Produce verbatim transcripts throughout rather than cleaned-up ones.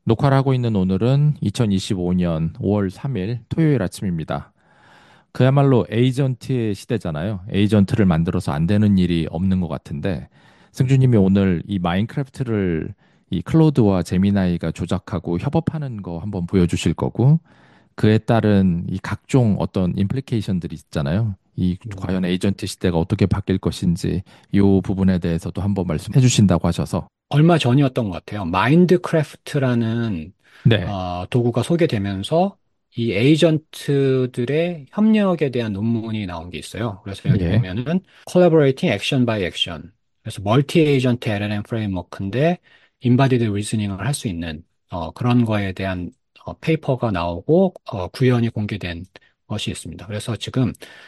녹화를 하고 있는 오늘은 이천이십오 년 오월 삼 일 토요일 아침입니다. 그야말로 에이전트의 시대잖아요. 에이전트를 만들어서 안 되는 일이 없는 것 같은데, 승주님이 오늘 이 마인크래프트를 이 클로드와 제미나이가 조작하고 협업하는 거 한번 보여주실 거고, 그에 따른 이 각종 어떤 임플리케이션들이 있잖아요. 이 음, 과연 에이전트 시대가 어떻게 바뀔 것인지 이 부분에 대해서도 한번 말씀해 주신다고 하셔서. 얼마 전이었던 것 같아요. 마인드크래프트라는 네, 어, 도구가 소개되면서 이 에이전트들의 협력에 대한 논문이 나온 게 있어요. 그래서 여기 예, 보면은 Collaborating Action by Action. 그래서 멀티 에이전트 엘엘엠 프레임워크인데 인바디드 리즈닝을 할 수 있는 어, 그런 거에 대한 어, 페이퍼가 나오고 어, 구현이 공개된 것이 있습니다. 그래서 지금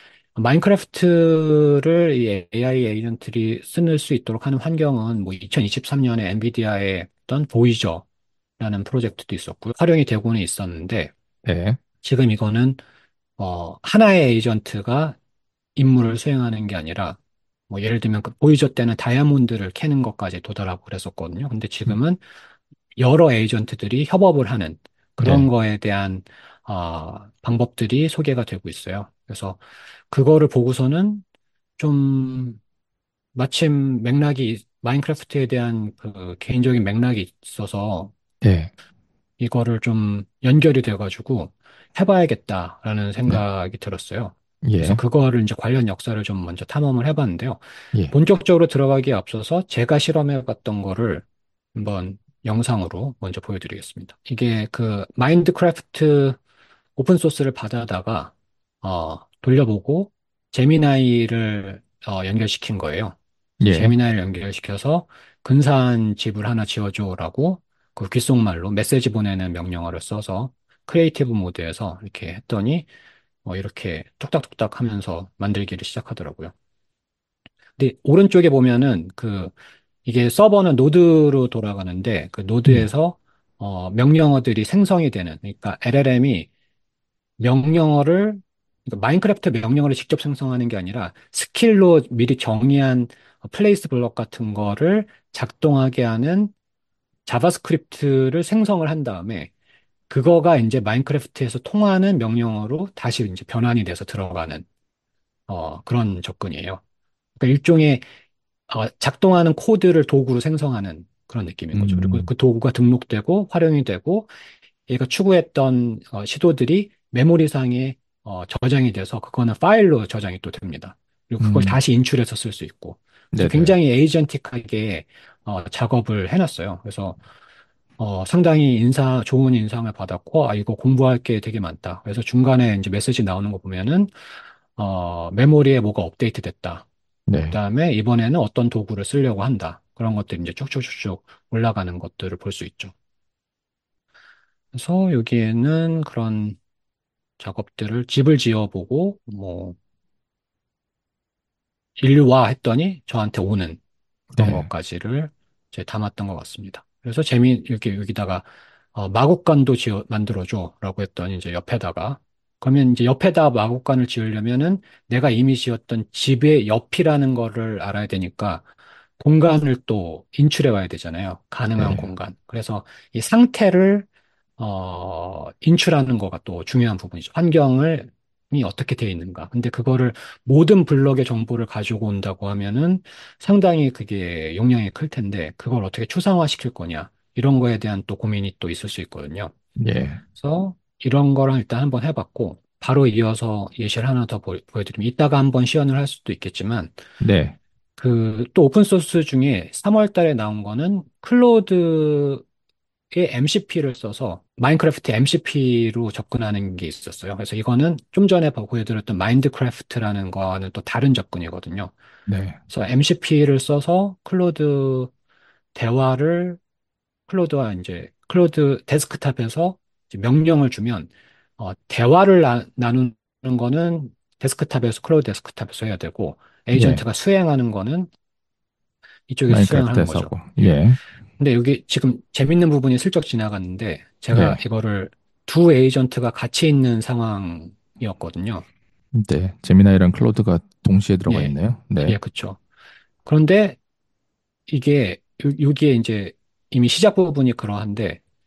마인크래프트를 이 에이아이 에이전트들이 쓸 수 있도록 하는 환경은 뭐 이천이십삼 년에 엔비디아의 어떤 보이저라는 프로젝트도 있었고요. 활용이 되고는 있었는데 네, 지금 이거는 어, 하나의 에이전트가 임무를 수행하는 게 아니라 뭐 예를 들면 그 보이저 때는 다이아몬드를 캐는 것까지 도달하고 그랬었거든요. 근데 지금은 여러 에이전트들이 협업을 하는 그런 네, 거에 대한 어, 방법들이 소개가 되고 있어요. 그래서 그거를 보고서는 좀 마침 맥락이 마인크래프트에 대한 그 개인적인 맥락이 있어서 네, 이거를 좀 연결이 돼가지고 해봐야겠다라는 네, 생각이 들었어요. 그래서 예, 그거를 이제 관련 역사를 좀 먼저 탐험을 해봤는데요. 예, 본격적으로 들어가기에 앞서서 제가 실험해봤던 거를 한번 영상으로 먼저 보여드리겠습니다. 이게 그 마인드크래프트 오픈 소스를 받아다가 어, 돌려보고 제미나이를 어, 연결시킨 거예요. 그래서 예, 제미나이를 연결시켜서 근사한 집을 하나 지어줘라고 그 귓속말로 메시지 보내는 명령어를 써서 크리에이티브 모드에서 이렇게 했더니 어, 이렇게 뚝딱뚝딱 하면서 만들기를 시작하더라고요. 근데 오른쪽에 보면은 그 이게 서버는 노드로 돌아가는데 그 예, 노드에서 어, 명령어들이 생성이 되는 그러니까 엘엘엠이 명령어를 그러니까 마인크래프트 명령어를 직접 생성하는 게 아니라 스킬로 미리 정의한 플레이스 블럭 같은 거를 작동하게 하는 자바스크립트를 생성을 한 다음에 그거가 이제 마인크래프트에서 통하는 명령어로 다시 이제 변환이 돼서 들어가는 어, 그런 접근이에요. 그러니까 일종의 어, 작동하는 코드를 도구로 생성하는 그런 느낌인 거죠. 그리고 음, 그 도구가 등록되고 활용이 되고 얘가 추구했던 어, 시도들이 메모리상에 어, 저장이 돼서 그거는 파일로 저장이 또 됩니다. 그리고 그걸 음, 다시 인출해서 쓸 수 있고. 그래서 네네, 굉장히 에이전틱하게 어, 작업을 해놨어요. 그래서 어, 상당히 인사, 좋은 인상을 받았고, 아, 이거 공부할 게 되게 많다. 그래서 중간에 이제 메시지 나오는 거 보면은, 어, 메모리에 뭐가 업데이트 됐다. 네, 그다음에 이번에는 어떤 도구를 쓰려고 한다. 그런 것들이 이제 쭉쭉쭉쭉 올라가는 것들을 볼 수 있죠. 그래서 여기에는 그런 작업들을 집을 지어보고 뭐 인류화 했더니 저한테 오는 그런 네, 것까지를 이제 담았던 것 같습니다. 그래서 재미 이렇게 여기다가 어, 마국간도 지어 만들어줘라고 했더니 이제 옆에다가 그러면 이제 옆에다 마국간을 지으려면은 내가 이미 지었던 집의 옆이라는 거를 알아야 되니까 공간을 또 인출해 와야 되잖아요. 가능한 네, 공간. 그래서 이 상태를 어, 인출하는 거가 또 중요한 부분이죠. 환경을 이 어떻게 되어 있는가. 근데 그거를 모든 블럭의 정보를 가지고 온다고 하면은 상당히 그게 용량이 클 텐데 그걸 어떻게 추상화시킬 거냐. 이런 거에 대한 또 고민이 또 있을 수 있거든요. 예, 그래서 이런 거랑 일단 한번 해봤고 바로 이어서 예시를 하나 더 보, 보여드리면 이따가 한번 시연을 할 수도 있겠지만 네, 그 또 오픈 소스 중에 삼월 달에 나온 거는 클로드의 엠씨피를 써서 마인크래프트 엠씨피로 접근하는 게 있었어요. 그래서 이거는 좀 전에 보여드렸던 마인드크래프트라는 거와는 또 다른 접근이거든요. 네, 그래서 엠씨피를 써서 클로드 대화를 클로드와 이제 클로드 데스크탑에서 이제 명령을 주면 어, 대화를 나, 나누는 거는 데스크탑에서 클로드 데스크탑에서 해야 되고 예, 에이전트가 수행하는 거는 이쪽에서 수행을 하는 마인크래프트에서 거죠. 하고, 예. 예, 근데 여기 지금 재밌는 부분이 슬쩍 지나갔는데 제가 네, 이거를 두 에이전트가 같이 있는 상황이었거든요. 네, 제미나이랑 클로드가 동시에 들어가 예. 있네요. 예, 네, 그쵸. 그런데 이게 요- 여기에 이제 이미 시작 부분이 그러한데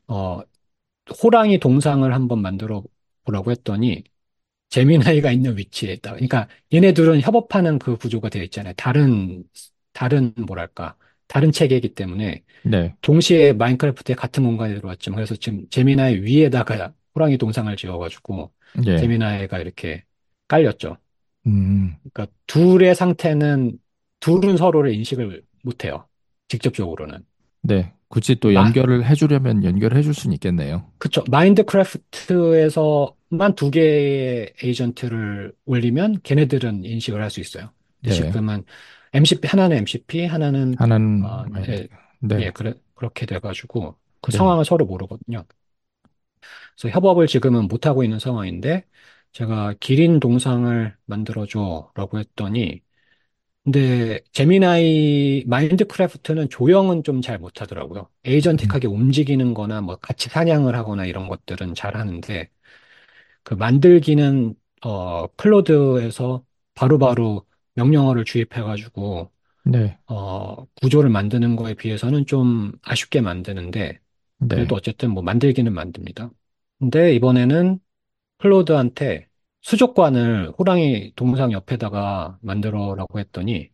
어, 호랑이 동상을 한번 만들어 보라고 했더니 제미나이가 있는 위치에 있다. 그러니까 얘네들은 협업하는 그 구조가 되어 있잖아요. 다른, 다른, 뭐랄까, 다른 체계이기 때문에 네, 동시에 마인크래프트에 같은 공간에 들어왔죠. 그래서 지금 제미나이 위에다가 호랑이 동상을 지어가지고 예, 제미나이가 이렇게 깔렸죠. 음, 그러니까 둘의 상태는, 둘은 서로를 인식을 못해요. 직접적으로는. 네. 굳이 또 마, 연결을 해주려면 연결해 줄 수는 있겠네요. 그쵸. 마인드크래프트에서만 두 개의 에이전트를 올리면 걔네들은 인식을 할 수 있어요. 근데 네, 지금은 엠씨피, 하나는 엠씨피, 하나는, 하나는 어, 마인드. 예, 예, 네, 그래, 그렇게 돼가지고 그 네, 상황을 서로 모르거든요. 그래서 협업을 지금은 못하고 있는 상황인데 제가 기린 동상을 만들어줘라고 했더니 근데 제미나이 마인드크래프트는 조형은 좀 잘 못하더라고요. 음, 에이전틱하게 움직이는 거나 뭐 같이 사냥을 하거나 이런 것들은 잘 하는데 그 만들기는 어 클로드에서 바로바로 명령어를 주입해가지고 네, 어 구조를 만드는 거에 비해서는 좀 아쉽게 만드는데 그래도 네, 어쨌든 뭐 만들기는 만듭니다. 근데 이번에는 클로드한테 수족관을 호랑이 동상 옆에다가 만들어라고 했더니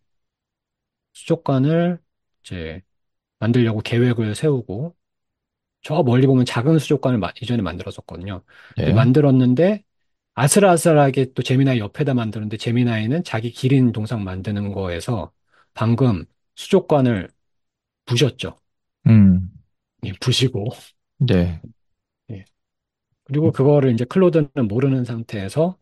수족관을 이제 만들려고 계획을 세우고 저 멀리 보면 작은 수족관을 마- 이전에 만들었었거든요. 근데 네, 만들었는데 아슬아슬하게 또 제미나이 옆에다 만드는데 제미나이는 자기 기린 동상 만드는 거에서 방금 수족관을 부셨죠. 음, 예, 부시고 네, 예. 그리고 그거를 이제 클로드는 모르는 상태에서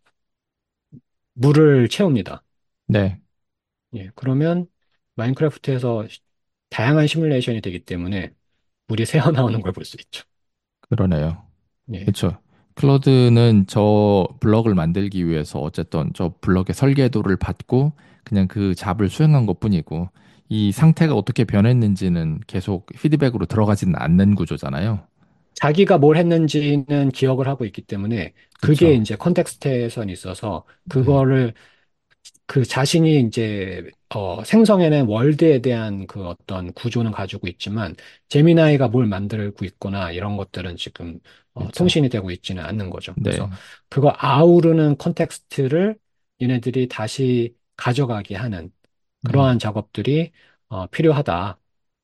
물을 채웁니다. 네, 예, 그러면 마인크래프트에서 시- 다양한 시뮬레이션이 되기 때문에 물이 새어나오는 걸 볼 수 있죠. 그러네요. 예. 그렇죠. 클로드는 저 블럭을 만들기 위해서 어쨌든 저 블럭의 설계도를 받고 그냥 그 잡을 수행한 것뿐이고 이 상태가 어떻게 변했는지는 계속 피드백으로 들어가지는 않는 구조잖아요. 자기가 뭘 했는지는 기억을 하고 있기 때문에 그게 그렇죠. 이제 컨텍스트에선 있어서 네, 그거를 그 자신이 이제 어, 생성해낸 월드에 대한 그 어떤 구조는 가지고 있지만 제미나이가 뭘 만들고 있거나 이런 것들은 지금 어, 그렇죠. 통신이 되고 있지는 않는 거죠. 그래서 네, 그거 아우르는 컨텍스트를 얘네들이 다시 가져가게 하는 네, 그러한 작업들이 어, 필요하다라고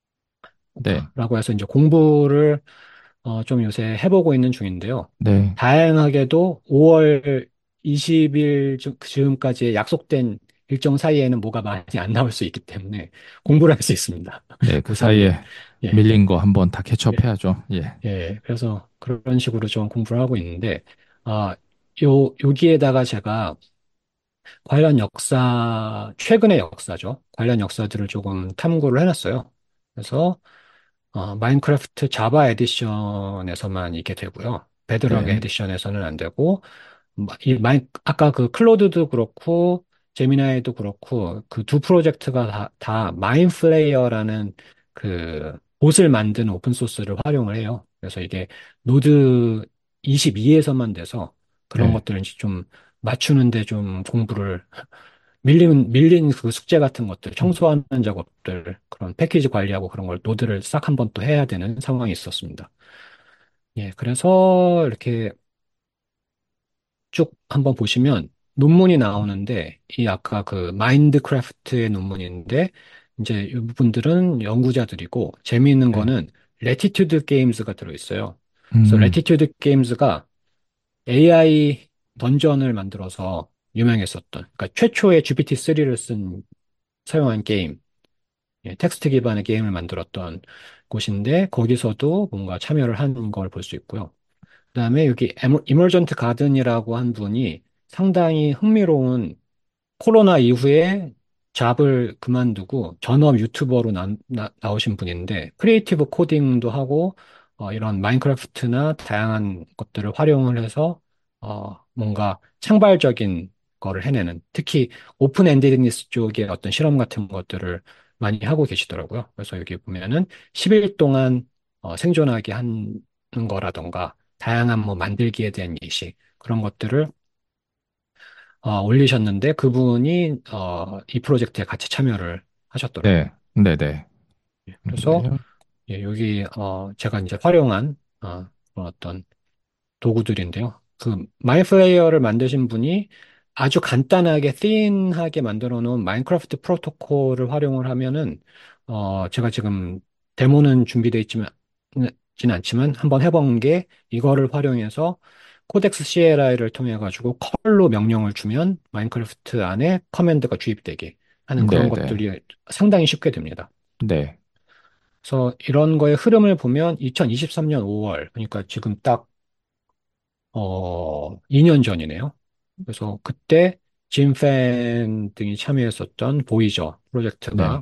네, 해서 이제 공부를 어, 좀 요새 해보고 있는 중인데요. 네, 다행하게도 오월 이십 일 즈음까지 약속된 일정 사이에는 뭐가 많이 안 나올 수 있기 때문에 공부를 할 수 있습니다. 네. 그 우선은. 사이에 예, 밀린 거 한번 다 예, 캐치업해야죠. 예, 예. 그래서 그런 식으로 좀 공부를 하고 있는데, 아, 요, 여기에다가 제가 관련 역사, 최근의 역사죠. 관련 역사들을 조금 탐구를 해놨어요. 그래서 어, 마인크래프트 자바 에디션에서만 이게 되고요. 베드락 네, 에디션에서는 안 되고, 마- 이 마인, 아까 그 클로드도 그렇고, 제미나이도 그렇고, 그 두 프로젝트가 다, 다 마인플레이어라는 그 봇을 만드는 오픈소스를 활용을 해요. 그래서 이게 노드 이십이에서만 돼서 그런 네, 것들을 이제 좀 맞추는데 좀 공부를 밀린, 밀린 그 숙제 같은 것들, 청소하는 작업들, 그런 패키지 관리하고 그런 걸 노드를 싹 한번 또 해야 되는 상황이 있었습니다. 예, 그래서 이렇게 쭉 한번 보시면 논문이 나오는데, 이 아까 그 마인드크래프트의 논문인데, 이제 이 부분들은 연구자들이고, 재미있는 네. 거는 레티튜드 게임즈가 들어있어요. 그래서 음, 레티튜드 게임즈가 에이아이 던전을 만들어서 유명했었던, 그러니까 최초의 지피티 쓰리를 쓴, 사용한 게임, 예, 텍스트 기반의 게임을 만들었던 곳인데 거기서도 뭔가 참여를 한 걸 볼 수 있고요. 그다음에 여기 이머전트 가든이라고 한 분이 상당히 흥미로운 코로나 이후에 잡을 그만두고 전업 유튜버로 나, 나, 나오신 분인데 크리에이티브 코딩도 하고 어, 이런 마인크래프트나 다양한 것들을 활용을 해서 어, 뭔가 창발적인 거를 해내는 특히 오픈 엔디드니스 쪽의 어떤 실험 같은 것들을 많이 하고 계시더라고요. 그래서 여기 보면은 십 일 동안 어, 생존하게 하는 거라던가 다양한 뭐 만들기에 대한 예시 그런 것들을 어, 올리셨는데 그분이 어, 이 프로젝트에 같이 참여를 하셨더라고요. 네, 네, 네. 예, 음, 그래서 그래요? 예, 여기 어, 제가 이제 활용한 어, 그런 어떤 도구들인데요. 그 마이플레이어를 만드신 분이 아주 간단하게 씬하게 만들어 놓은 마인크래프트 프로토콜을 활용을 하면은 어 제가 지금 데모는 준비되어 있지만 진 않지만 한번 해본 게 이거를 활용해서 코덱스 씨엘아이를 통해 가지고 컬로 명령을 주면 마인크래프트 안에 커맨드가 주입되게 하는 그런 네네. 것들이 상당히 쉽게 됩니다. 네. 그래서 이런 거의 흐름을 보면 이천이십삼 년 오월, 그러니까 지금 딱 어, 이 년 전이네요. 그래서 그때 짐팬 등이 참여했었던 보이저 네. 프로젝트가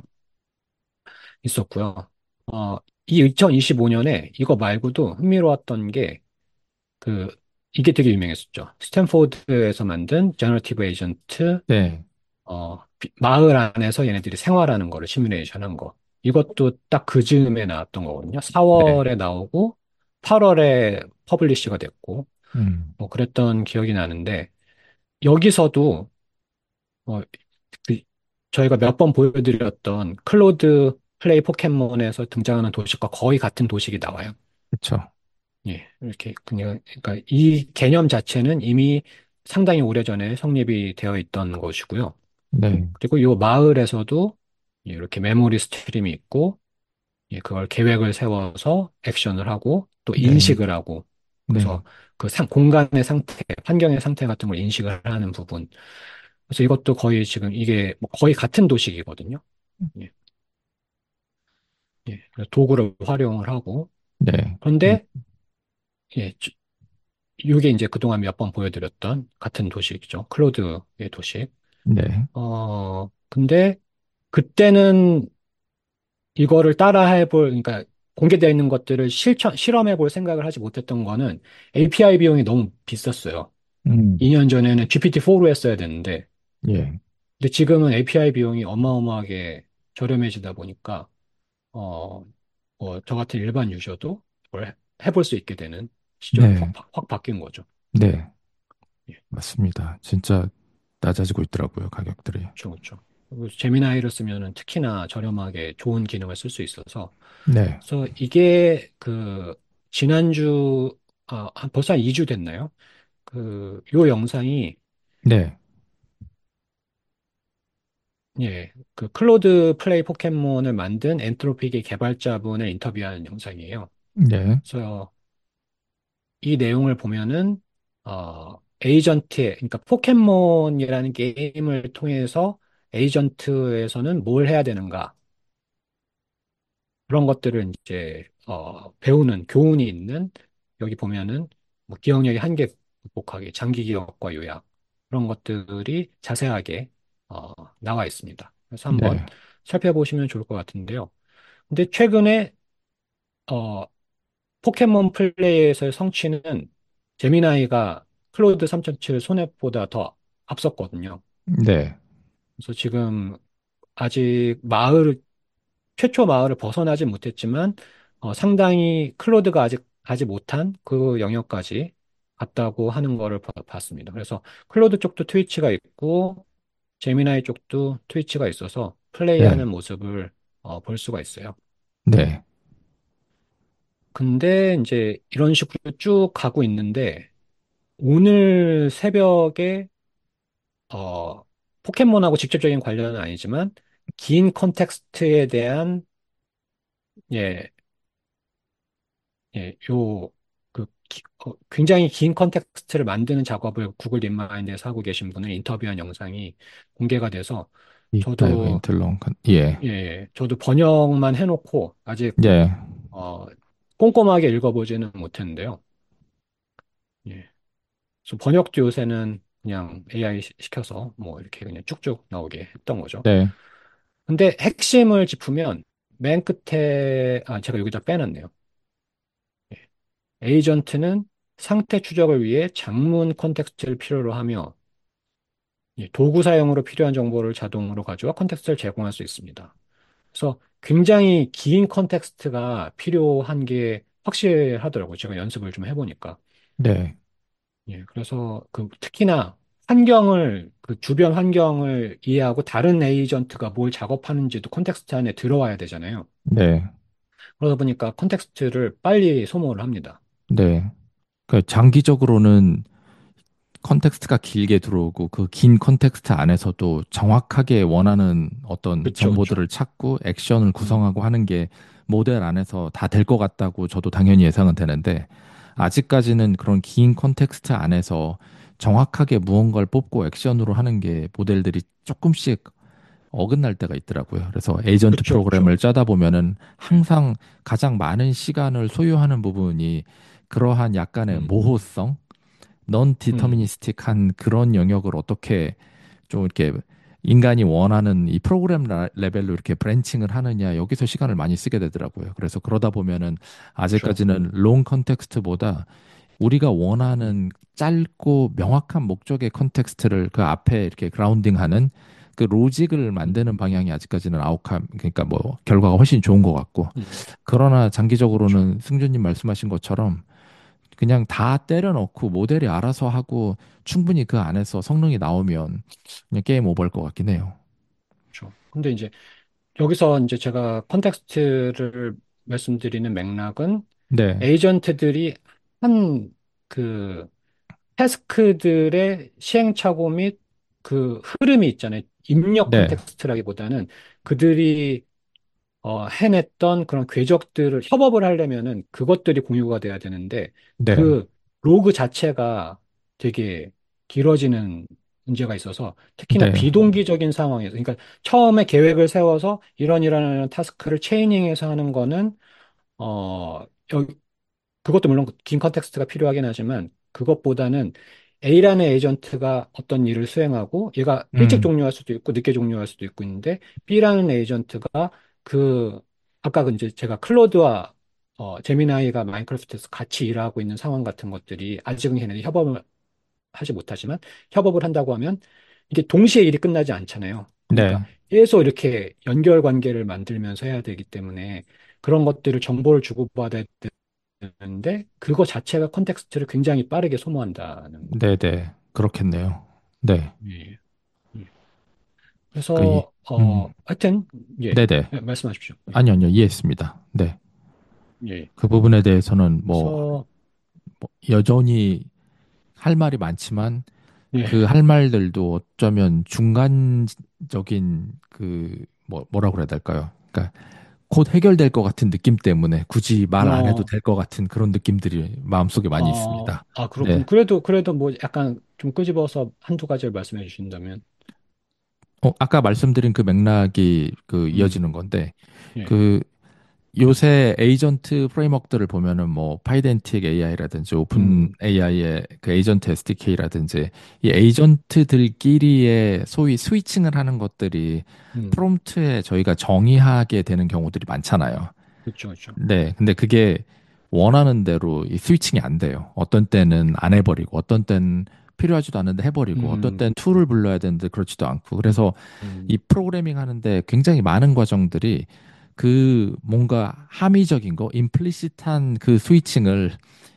있었고요. 어, 이 이천이십오 년에 이거 말고도 흥미로웠던 게 그, 이게 되게 유명했었죠. 스탠포드에서 만든 제너러티브 에이전트, 네. 어, 비- 마을 안에서 얘네들이 생활하는 거를 시뮬레이션 한 거. 이것도 딱 그 즈음에 나왔던 거거든요. 네. 사월에 나오고 팔월에 퍼블리시가 됐고, 음. 뭐 그랬던 기억이 나는데, 여기서도 어, 그 저희가 몇 번 보여드렸던 클로드 플레이 포켓몬에서 등장하는 도식과 거의 같은 도식이 나와요. 그쵸. 예, 이렇게 그냥 그러니까 이 개념 자체는 이미 상당히 오래전에 성립이 되어 있던 것이고요. 네. 그리고 이 마을에서도 예, 이렇게 메모리 스트림이 있고 예, 그걸 계획을 세워서 액션을 하고 또 네. 인식을 하고 네. 그래서 그 상, 공간의 상태, 환경의 상태 같은 걸 인식을 하는 부분. 그래서 이것도 거의 지금 이게 뭐 거의 같은 도식이거든요. 예, 예. 그래서 도구를 활용을 하고 네. 음. 그런데 예, 주- 이게 이제 그동안 몇 번 보여드렸던 같은 도식이죠. 클로드의 도식. 네. 어, 근데 그때는 이거를 따라 해볼, 그러니까 공개되어 있는 것들을 실천, 실험해 볼 생각을 하지 못했던 거는 에이피아이 비용이 너무 비쌌어요. 음. 이 년 전에는 지피티 포로 했어야 되는데, 예. 근데 지금은 에이피아이 비용이 어마어마하게 저렴해지다 보니까, 어, 뭐, 저 같은 일반 유저도 그걸 해- 해볼 수 있게 되는 시절이 확, 네. 확, 확 바뀐 거죠. 네. 예, 맞습니다. 진짜 낮아지고 있더라고요, 가격들이. 그렇죠, 그렇죠. 그리고 제미나이를 쓰면은 특히나 저렴하게 좋은 기능을 쓸 수 있어서, 네. 그래서 이게 그, 지난주, 아, 한- 벌써 한 이 주 됐나요? 그, 요 영상이, 네. 예, 그 클로드 플레이 포켓몬을 만든 엔트로픽의 개발자분을 인터뷰한 영상이에요. 네. 그래서 이 내용을 보면은 어 에이전트의 그러니까 포켓몬이라는 게임을 통해서 에이전트에서는 뭘 해야 되는가 그런 것들을 이제 어 배우는 교훈이 있는 여기 보면은 뭐 기억력의 한계 극복하기, 장기 기억과 요약 그런 것들이 자세하게 어 나와 있습니다. 그래서 한번 네. 살펴보시면 좋을 것 같은데요. 근데 최근에 어 포켓몬 플레이에서의 성취는 제미나이가 클로드 삼 점 칠 소넷보다 더 앞섰거든요. 네. 그래서 지금 아직 마을, 최초 마을을 벗어나지 못했지만, 어, 상당히 클로드가 아직 가지 못한 그 영역까지 갔다고 하는 거를 봐- 봤습니다. 그래서 클로드 쪽도 트위치가 있고, 제미나이 쪽도 트위치가 있어서 네. 플레이하는 모습을 어, 볼 수가 있어요. 네. 근데 이제 이런 식으로 쭉 가고 있는데, 오늘 새벽에 어, 포켓몬하고 직접적인 관련은 아니지만 긴 컨텍스트에 대한 예, 예, 요 그 어, 굉장히 긴 컨텍스트를 만드는 작업을 구글 딥마인드에서 하고 계신 분을 인터뷰한 영상이 공개가 돼서 딥다이브 저도 인트 롱, 컨- 예. 예, 예, 저도 번역만 해놓고 아직 예. 어, 꼼꼼하게 읽어보지는 못했는데요. 예. 그래서 번역도 요새는 그냥 에이아이 시- 시켜서 뭐 이렇게 그냥 쭉쭉 나오게 했던 거죠. 네. 근데 핵심을 짚으면 맨 끝에, 아, 제가 여기다 빼놨네요. 예. 에이전트는 상태 추적을 위해 장문 컨텍스트를 필요로 하며 예, 도구 사용으로 필요한 정보를 자동으로 가져와 컨텍스트를 제공할 수 있습니다. 그래서 굉장히 긴 컨텍스트가 필요한 게 확실하더라고요. 제가 연습을 좀 해보니까. 네. 예, 그래서 그 특히나 환경을, 그 주변 환경을 이해하고 다른 에이전트가 뭘 작업하는지도 컨텍스트 안에 들어와야 되잖아요. 네. 그러다 보니까 컨텍스트를 빨리 소모를 합니다. 네. 그 장기적으로는 컨텍스트가 길게 들어오고 그 긴 컨텍스트 안에서도 정확하게 원하는 어떤 그쵸, 그쵸. 정보들을 찾고 액션을 음, 구성하고 하는 게 모델 안에서 다 될 것 같다고 저도 당연히 예상은 되는데 음, 아직까지는 그런 긴 컨텍스트 안에서 정확하게 무언가를 뽑고 액션으로 하는 게 모델들이 조금씩 어긋날 때가 있더라고요. 그래서 에이전트 그쵸, 그쵸. 프로그램을 짜다 보면은 예, 항상 가장 많은 시간을 소요하는 부분이 그러한 약간의 음, 모호성, 넌 음, 디터미니스틱한 그런 영역을 어떻게 좀 이렇게 인간이 원하는 이 프로그램 라- 레벨로 이렇게 브랜칭을 하느냐 여기서 시간을 많이 쓰게 되더라고요. 그래서 그러다 보면은 그쵸. 아직까지는 롱 컨텍스트보다 우리가 음, 원하는 짧고 명확한 목적의 컨텍스트를 그 앞에 이렇게 그라운딩하는 그 로직을 음, 만드는 방향이 아직까지는 아웃컴 그러니까 뭐 결과가 훨씬 좋은 것 같고 음, 그러나 그쵸. 장기적으로는 승준님 말씀하신 것처럼 그냥 다 때려 넣고 모델이 알아서 하고 충분히 그 안에서 성능이 나오면 그냥 게임 오버일 것 같긴 해요. 그쵸. 근데 이제 여기서 이제 제가 컨텍스트를 말씀드리는 맥락은 네, 에이전트들이 한 그 태스크들의 시행착오 및 그 흐름이 있잖아요. 입력 네, 컨텍스트라기보다는 그들이 어, 해냈던 그런 궤적들을 협업을 하려면은 그것들이 공유가 돼야 되는데 네, 그 로그 자체가 되게 길어지는 문제가 있어서 특히나 네, 비동기적인 상황에서 그러니까 처음에 계획을 세워서 이런 이런 타스크를 체이닝해서 하는 거는 어, 그것도 물론 긴 컨텍스트가 필요하긴 하지만 그것보다는 A라는 에이전트가 어떤 일을 수행하고 얘가 일찍 음, 종료할 수도 있고 늦게 종료할 수도 있고 있는데 B라는 에이전트가 그 아까 그 이제 제가 클로드와 어, 제미나이가 마인크래프트에서 같이 일하고 있는 상황 같은 것들이 아직은 걔네들이 협업을 하지 못하지만 협업을 한다고 하면 이게 동시에 일이 끝나지 않잖아요. 그러니까 네, 계속 이렇게 연결 관계를 만들면서 해야 되기 때문에 그런 것들을 정보를 주고받아야 되는데 그거 자체가 컨텍스트를 굉장히 빠르게 소모한다는 거. 네, 네, 그렇겠네요. 네, 예. 예. 그, 이, 그래서 어 음, 하여튼 예, 네, 네, 예, 말씀하십시오. 예. 아니요, 아니요, 이해했습니다. 네, 예. 그 부분에 대해서는 뭐, 그래서 뭐 여전히 할 말이 많지만 예. 그 할 말들도 어쩌면 중간적인 그 뭐, 뭐라고 그래야 될까요? 그러니까 곧 해결될 것 같은 느낌 때문에 굳이 말 안 해도 어, 될 것 같은 그런 느낌들이 마음속에 많이 어, 있습니다. 아, 그렇군. 네. 그래도, 그래도 뭐 약간 좀 끄집어서 한두 가지를 말씀해 주신다면, 어, 아까 말씀드린 그 맥락이 그 음, 이어지는 건데, 예, 그 요새 에이전트 프레임워크들을 보면은 뭐 파이덴틱 에이아이라든지 오픈 음, 에이아이의 그 에이전트 에스디케이라든지 이 예, 에이전트들끼리의 소위 스위칭을 하는 것들이 음, 프롬프트에 저희가 정의하게 되는 경우들이 많잖아요. 그렇죠, 그렇죠. 네, 근데 그게 원하는 대로 이 스위칭이 안 돼요. 어떤 때는 안 해버리고, 어떤 때는 필요하지도 않은데 해버리고, 어떤 음, 때는 툴을 불러야 되는데 그렇지도 않고. 그래서 이 음, 프로그래밍 하는데 굉장히 많은 과정들이 그 뭔가 함의적인 거, 임플리시트한 그 스위칭을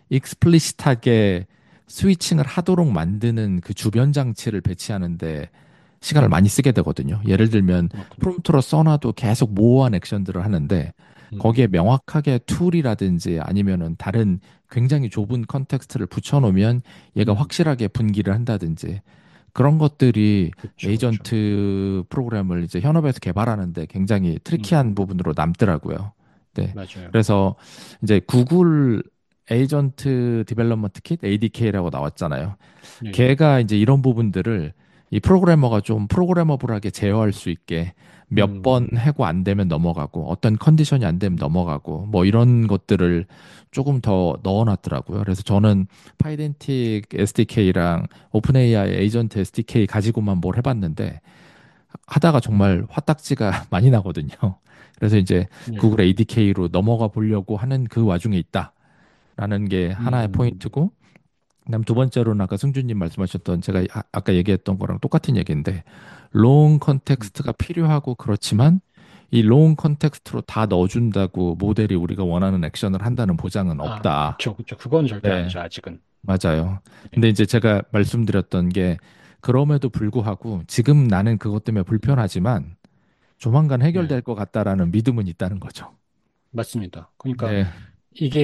익스플리시트하게 스위칭을 하도록 만드는 그 주변 장치를 배치하는데 시간을 많이 쓰게 되거든요. 예를 들면 그렇군요. 프롬프트로 써놔도 계속 모호한 액션들을 하는데 음, 거기에 명확하게 툴이라든지 아니면은 다른 굉장히 좁은 컨텍스트를 붙여놓으면 얘가 음, 확실하게 분기를 한다든지 그런 것들이 그렇죠, 그렇죠. 에이전트 프로그램을 이제 현업에서 개발하는데 굉장히 음, 트리키한 부분으로 남더라고요. 네. 맞아요. 그래서 이제 구글 에이전트 디벨롭먼트 킷 에이디케이라고 나왔잖아요. 예, 예, 걔가 이제 이런 부분들을 이 프로그래머가 좀 프로그래머블하게 제어할 수 있게 몇 음, 번 해고 안 되면 넘어가고 어떤 컨디션이 안 되면 음, 넘어가고 뭐 이런 것들을 조금 더 넣어놨더라고요. 그래서 저는 파이덴틱 에스디케이랑 오픈에이아이 에이전트 에스디케이 가지고만 뭘 해봤는데 하다가 정말 화딱지가 많이 나거든요. 그래서 이제 예, 구글 에이디케이로 넘어가 보려고 하는 그 와중에 있다라는 게 하나의 음, 포인트고 그다음 두 번째로는 아까 승준님 말씀하셨던 제가 아, 아까 얘기했던 거랑 똑같은 얘기인데 롱 음. 컨텍스트가 필요하고 그렇지만 이 롱 컨텍스트로 다 넣어준다고 모델이 우리가 원하는 액션을 한다는 보장은 아, 없다. 그쵸, 그쵸. 그건 절대 네, 아니죠, 아직은. 맞아요. 예, 근데 이제 제가 말씀드렸던 게 그럼에도 불구하고 지금 나는 그것 때문에 음, 불편하지만 조만간 예, 해결될 것 같다라는 믿음은 있다는 거죠. 맞습니다. 그러니까 네, 이게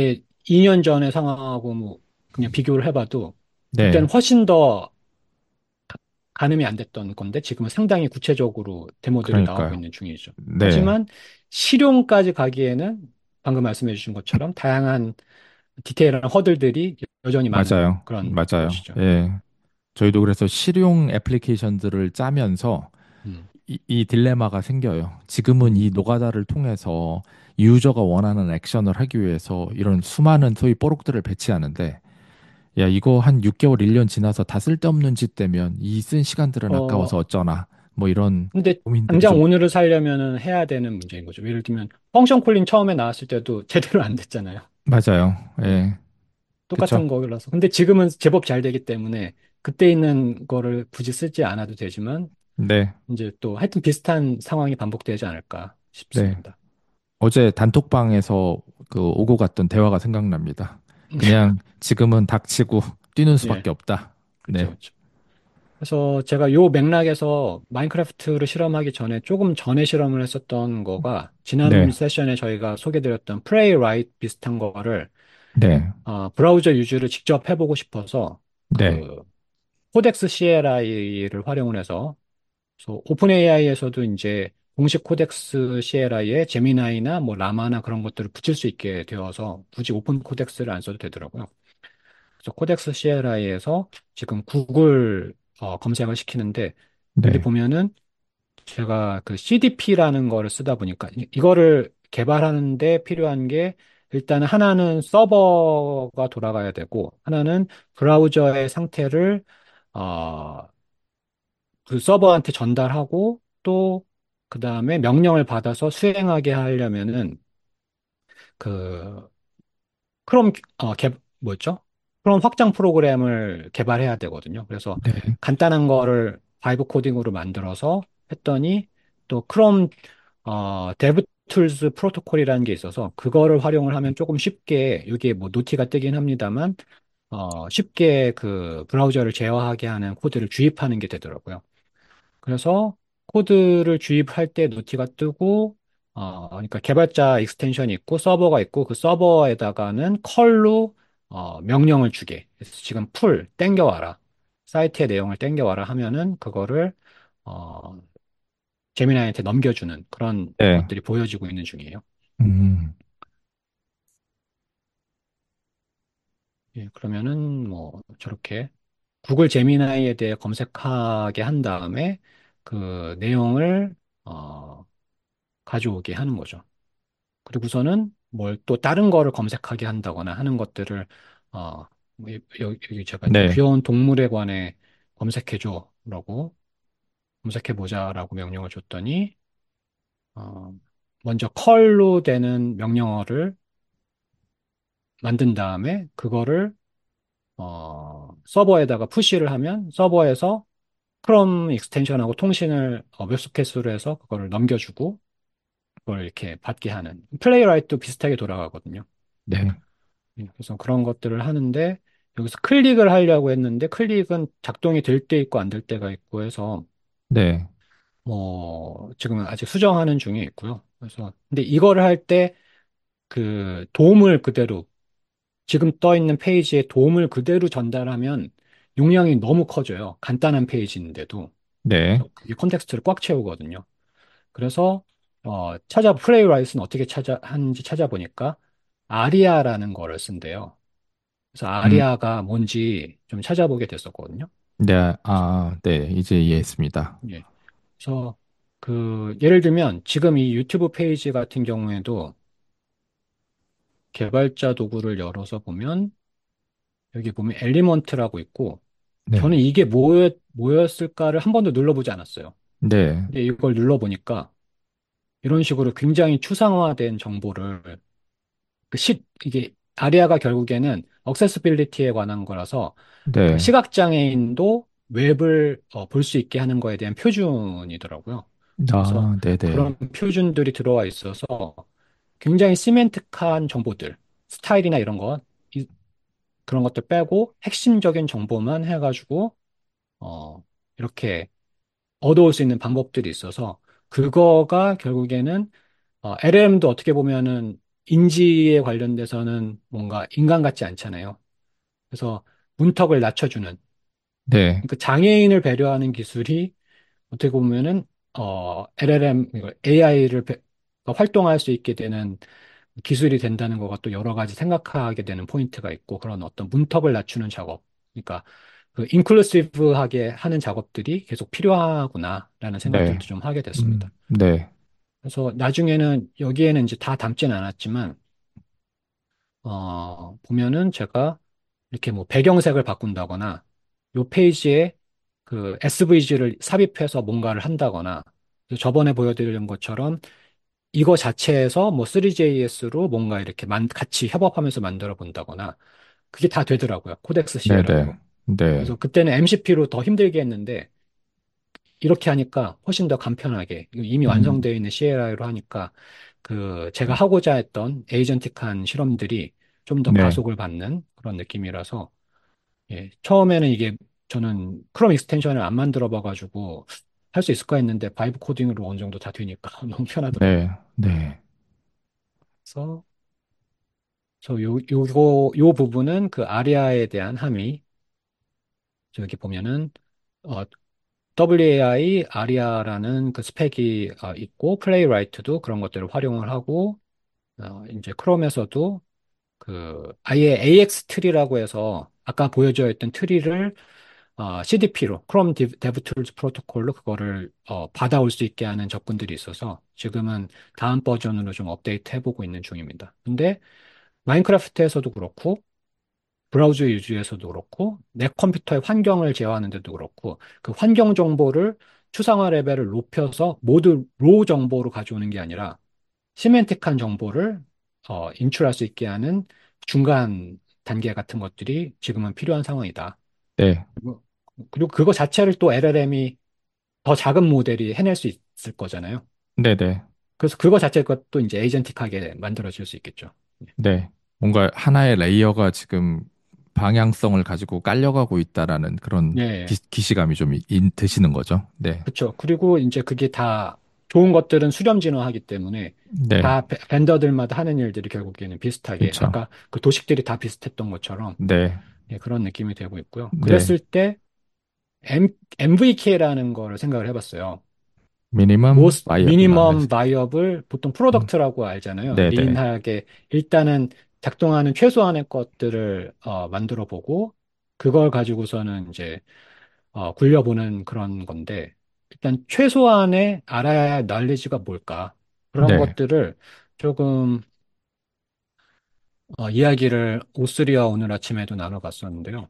이 년 전의 상황하고 뭐 그냥 비교를 해봐도 그때는 네, 훨씬 더 가늠이 안 됐던 건데 지금은 상당히 구체적으로 데모들이 나오고 그러니까요. 있는 중이죠. 네, 하지만 실용까지 가기에는 방금 말씀해 주신 것처럼 다양한 디테일한 허들들이 여전히 많은 맞아요. 그런 맞아요. 것이죠. 예. 저희도 그래서 실용 애플리케이션들을 짜면서 음, 이, 이 딜레마가 생겨요. 지금은 이 음. 노가다를 통해서 유저가 원하는 액션을 하기 위해서 이런 수많은 소위 뽀록들을 배치하는데, 야, 이거 한 육 개월, 일 년 지나서 다 쓸데없는 짓 되면 이 쓴 시간들은 아까워서 어, 어쩌나, 뭐 이런 근데 고민들이 당장 좀, 오늘을 살려면은 해야 되는 문제인 거죠. 예를 들면 펑션 콜링 처음에 나왔을 때도 제대로 안 됐잖아요. 맞아요. 예. 예. 그쵸? 똑같은 거라서. 근데 지금은 제법 잘 되기 때문에 그때 있는 거를 굳이 쓰지 않아도 되지만 네, 이제 또 하여튼 비슷한 상황이 반복되지 않을까 네. 싶습니다. 어제 단톡방에서 그 오고 갔던 대화가 생각납니다. 그냥 지금은 닥치고 뛰는 예, 수밖에 없다. 그렇죠, 네, 그렇죠. 그래서 제가 요 맥락에서 마인크래프트를 실험하기 전에 조금 전에 실험을 했었던 거가 지난 네, 세션에 저희가 소개드렸던 프레이 라이트 비슷한 거를 네, 어, 브라우저 유지를 직접 해보고 싶어서 네, 그 코덱스 씨엘아이를 활용을 해서 그래서 오픈 에이아이에서도 이제 공식 코덱스 씨엘아이에 제미나이나 뭐 라마나 그런 것들을 붙일 수 있게 되어서 굳이 오픈 코덱스를 안 써도 되더라고요. 그래서 코덱스 씨엘아이에서 지금 구글 어, 검색을 시키는데 여기 네, 보면은 제가 그 씨디피라는 거를 쓰다 보니까 이- 이거를 개발하는데 필요한 게 일단 하나는 서버가 돌아가야 되고 하나는 브라우저의 상태를 어, 그 서버한테 전달하고 또 그 다음에 명령을 받아서 수행하게 하려면은 그 크롬 어, 개, 뭐였죠? 크롬 확장 프로그램을 개발해야 되거든요. 그래서 네, 간단한 거를 바이브 코딩으로 만들어서 했더니 또 크롬 어, 데브 툴스 프로토콜이라는 게 있어서 그거를 활용을 하면 조금 쉽게 이게 뭐 노티가 뜨긴 합니다만 어, 쉽게 그 브라우저를 제어하게 하는 코드를 주입하는 게 되더라고요. 그래서 코드를 주입할 때 노티가 뜨고, 어, 그러니까 개발자 익스텐션이 있고 서버가 있고 그 서버에다가는 컬로 어, 명령을 주게. 그래서 지금 풀 땡겨와라. 사이트의 내용을 땡겨와라 하면은 그거를 어, 제미나이한테 넘겨주는 그런 네. 것들이 보여지고 있는 중이에요. 음, 예, 그러면은 뭐 저렇게 구글 제미나이에 대해 검색하게 한 다음에 그 내용을 어, 가져오게 하는 거죠. 그리고서는 뭘 또 다른 거를 검색하게 한다거나 하는 것들을 어, 뭐 여- 여기 제가 이제 네, 귀여운 동물에 관해 검색해줘라고 검색해보자라고 명령을 줬더니 어, 먼저 컬로 되는 명령어를 만든 다음에 그거를 어, 서버에다가 푸시를 하면 서버에서 크롬 익스텐션하고 통신을 어, 웹소켓으로 해서 그거를 넘겨주고 그걸 이렇게 받게 하는 플레이라이트도 비슷하게 돌아가거든요. 네, 예, 그래서 그런 것들을 하는데 여기서 클릭을 하려고 했는데 클릭은 작동이 될 때 있고 안 될 때가 있고 해서 네, 뭐 지금은 아직 수정하는 중에 있고요. 그래서 근데 이거를 할 때 그 도움을 그대로 지금 떠 있는 페이지에 도움을 그대로 전달하면 용량이 너무 커져요. 간단한 페이지인데도 네, 그래서 그게 컨텍스트를 꽉 채우거든요. 그래서 어, 찾아 플레이라이트는 어떻게 찾아 하는지 찾아보니까 아리아라는 거를 쓴대요. 그래서 음, 아리아가 뭔지 좀 찾아보게 됐었거든요. 네, 그래서, 아, 네, 이제 이해했습니다. 예. 그래서 그 예를 들면 지금 이 유튜브 페이지 같은 경우에도 개발자 도구를 열어서 보면 여기 보면 엘리먼트라고 있고 네, 저는 이게 뭐였, 뭐였을까를 한 번도 눌러보지 않았어요. 네, 근데 이걸 눌러보니까 이런 식으로 굉장히 추상화된 정보를 그 시, 이게 아리아가 결국에는 억세스빌리티에 관한 거라서 그 네, 시각장애인도 웹을 볼 수 있게 하는 거에 대한 표준이더라고요. 그래서 아, 네, 네, 그런 표준들이 들어와 있어서 굉장히 시멘틱한 정보들, 스타일이나 이런 거, 이- 그런 것들 빼고 핵심적인 정보만 해가지고, 어, 이렇게 얻어올 수 있는 방법들이 있어서 그거가 결국에는 어, 엘엘엠도 어떻게 보면은 인지에 관련돼서는 뭔가 인간 같지 않잖아요. 그래서 문턱을 낮춰주는, 네, 그러니까 장애인을 배려하는 기술이 어떻게 보면은 어, 엘엘엠, 에이아이를 활동할 수 있게 되는 기술이 된다는 것과 또 여러 가지 생각하게 되는 포인트가 있고 그런 어떤 문턱을 낮추는 작업, 그러니까 그 인클루시브하게 하는 작업들이 계속 필요하구나라는 네, 생각들도 좀 하게 음, 됐습니다. 네, 그래서 나중에는 여기에는 이제 다 담진 않았지만 어, 보면은 제가 이렇게 뭐 배경색을 바꾼다거나 요 페이지에 그 에스브이지를 삽입해서 뭔가를 한다거나 저번에 보여드린 것처럼 이거 자체에서 뭐 쓰리제이에스로 뭔가 이렇게 만, 같이 협업하면서 만들어 본다거나 그게 다 되더라고요. 코덱스 네, 네, 씨엘아이로. 네, 그래서 그때는 엠씨피로 더 힘들게 했는데 이렇게 하니까 훨씬 더 간편하게 이미 음, 완성되어 있는 씨엘아이로 하니까 그 제가 하고자 했던 에이전틱한 실험들이 좀 더 네, 가속을 받는 그런 느낌이라서 예, 처음에는 이게 저는 크롬 익스텐션을 안 만들어 봐가지고 할 수 있을까 했는데 바이브 코딩으로 어느 정도 다 되니까 너무 편하더라고요. 네, 네, 그래서 저 요, 요거, 요 부분은 그 아리아에 대한 함의, 저기 보면은, 어, 더블유에이아이 아리아라는 그 스펙이 어, 있고, 플레이라이트도 그런 것들을 활용을 하고, 어, 이제 크롬에서도 그, 아예 에이엑스 트리라고 해서 아까 보여줘 있던 트리를 어, 씨디피로, 크롬 데브 툴즈 프로토콜로 그거를 어, 받아올 수 있게 하는 접근들이 있어서 지금은 다음 버전으로 좀 업데이트 해보고 있는 중입니다. 근데 마인크래프트에서도 그렇고, 브라우저 유즈에서도 그렇고, 내 컴퓨터의 환경을 제어하는데도 그렇고, 그 환경 정보를 추상화 레벨을 높여서 모두 로우 정보로 가져오는 게 아니라 시멘틱한 정보를 어, 인출할 수 있게 하는 중간 단계 같은 것들이 지금은 필요한 상황이다. 네, 그리고 그리고 그거 자체를 또 엘엘엠이 더 작은 모델이 해낼 수 있을 거잖아요. 네, 네, 그래서 그거 자체가 또 이제 에이전틱하게 만들어질 수 있겠죠. 네. 뭔가 하나의 레이어가 지금 방향성을 가지고 깔려가고 있다라는 그런 기, 네. 기시감이 좀 이- 이- 드시는 거죠. 네, 그렇죠. 그리고 이제 그게 다 좋은 것들은 수렴 진화하기 때문에 네, 다 베- 벤더들마다 하는 일들이 결국에는 비슷하게 그렇죠. 아까 그 도식들이 다 비슷했던 것처럼 네, 예, 그런 느낌이 되고 있고요. 네. 그랬을 때 M, 엠브이케이라는 거를 생각을 해봤어요. 미니멈 Most 바이어블 Minimum 하면서. Viable 보통 음, 프로덕트라고 알잖아요. 네, 네, 리인하게 일단은 작동하는 최소한의 것들을 어, 만들어 보고 그걸 가지고서는 이제 어, 굴려보는 그런 건데, 일단 최소한의 알아야 할 널리지가 뭘까? 그런 네, 것들을 조금 어, 이야기를 오쓰리와 오늘 아침에도 나눠봤었는데요.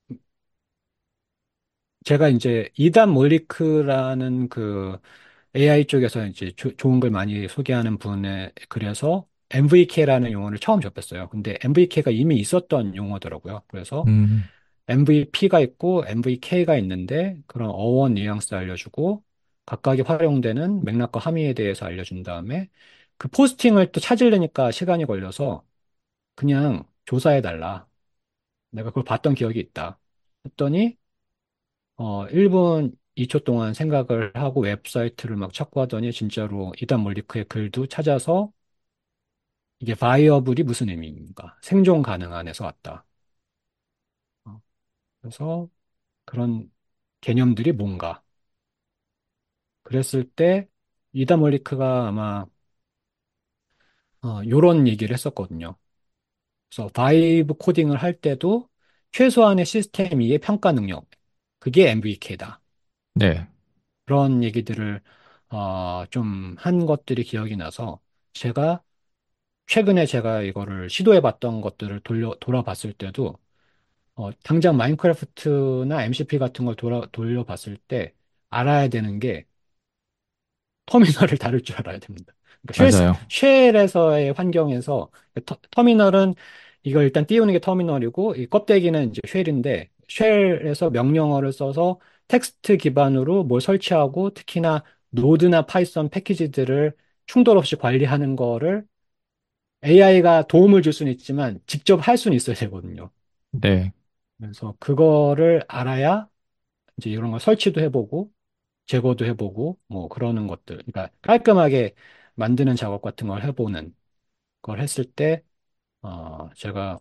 제가 이제 이단 몰리크라는 그 에이아이 쪽에서 이제 조- 좋은 걸 많이 소개하는 분의 글에서 엠브이케이라는 용어를 처음 접했어요. 근데 엠브이케이가 이미 있었던 용어더라고요. 그래서 음, 엠브이피가 있고 엠브이케이가 있는데 그런 어원 뉘앙스 알려주고 각각이 활용되는 맥락과 함의에 대해서 알려준 다음에 그 포스팅을 또 찾으려니까 시간이 걸려서 그냥 조사해달라. 내가 그걸 봤던 기억이 있다. 했더니 어, 일 분 이 초 동안 생각을 하고 웹사이트를 막 찾고 하더니 진짜로 이단 몰리크의 글도 찾아서 이게 바이어블이 무슨 의미인가? 생존 가능한에서 왔다. 어, 그래서 그런 개념들이 뭔가? 그랬을 때 이다 몰리크가 아마 어, 요런 얘기를 했었거든요. 그래서 바이브 코딩을 할 때도 최소한의 시스템 이의 평가 능력, 그게 엠브이케이다. 네, 그런 얘기들을 어, 좀 한 것들이 기억이 나서 제가 최근에 제가 이거를 시도해봤던 것들을 돌려 돌아봤을 때도 어, 당장 마인크래프트나 엠씨피 같은 걸 돌아, 돌려봤을 때 알아야 되는 게 터미널을 다룰 줄 알아야 됩니다. 그러니까 쉘, 맞아요. 쉘에서의 환경에서 터, 터미널은 이걸 일단 띄우는 게 터미널이고 이 껍데기는 이제 쉘인데 쉘에서 명령어를 써서 텍스트 기반으로 뭘 설치하고 특히나 노드나 파이썬 패키지들을 충돌 없이 관리하는 거를 에이아이가 도움을 줄 수는 있지만 직접 할 수는 있어야 되거든요. 네, 그래서 그거를 알아야 이제 이런 걸 설치도 해보고 제거도 해보고 뭐 그러는 것들. 그러니까 깔끔하게 만드는 작업 같은 걸 해보는. 그걸 했을 때, 어, 제가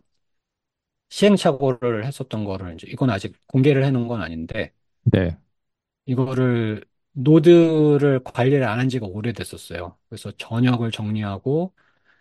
시행착오를 했었던 거를 이제 이건 아직 공개를 해놓은 건 아닌데 네, 이거를 노드를 관리를 안 한 지가 오래됐었어요. 그래서 전역을 정리하고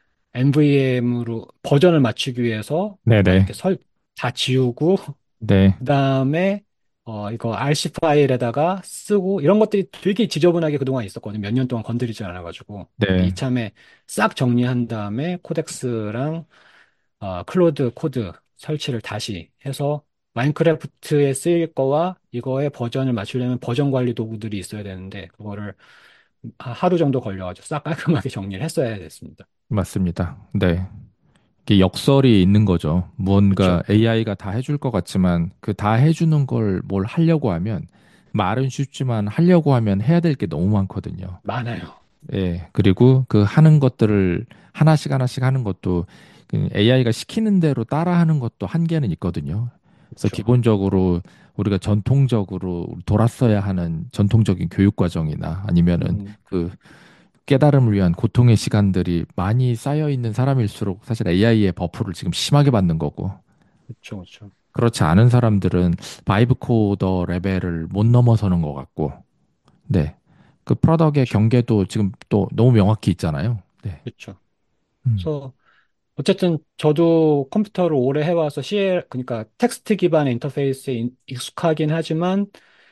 엠브이엠으로 버전을 맞추기 위해서 네, 막 네, 이렇게 설, 다 지우고 네, 그다음에 어 이거 알씨 파일에다가 쓰고 이런 것들이 되게 지저분하게 그동안 있었거든요. 몇 년 동안 건드리지 않아가지고 네, 이참에 싹 정리한 다음에 코덱스랑 어, 클로드 코드 설치를 다시 해서 마인크래프트에 쓰일 거와 이거의 버전을 맞추려면 버전 관리 도구들이 있어야 되는데 그거를 하- 하루 정도 걸려가지고 싹 깔끔하게 정리를 했어야 됐습니다. 맞습니다. 네. 이게 역설이 있는 거죠. 무언가 그렇죠. 에이아이가 다 해줄 것 같지만 그 다 해주는 걸 뭘 하려고 하면 말은 쉽지만 하려고 하면 해야 될 게 너무 많거든요. 많아요. 예, 그리고 그 하는 것들을 하나씩 하나씩 하는 것도 에이아이가 시키는 대로 따라하는 것도 한계는 있거든요. 그래서 그렇죠. 기본적으로 우리가 전통적으로 돌았어야 하는 전통적인 교육 과정이나 아니면은 음, 그 깨달음을 위한 고통의 시간들이 많이 쌓여 있는 사람일수록 사실 에이아이의 버프를 지금 심하게 받는 거고 그렇죠, 그렇죠. 그렇지 않은 사람들은 바이브 코더 레벨을 못 넘어서는 것 같고 네. 그 프로덕의 경계도 지금 또 너무 명확히 있잖아요. 네. 그렇죠. 음. 그래서 어쨌든 저도 컴퓨터를 오래 해와서 씨엘 그러니까 텍스트 기반의 인터페이스에 인- 익숙하긴 하지만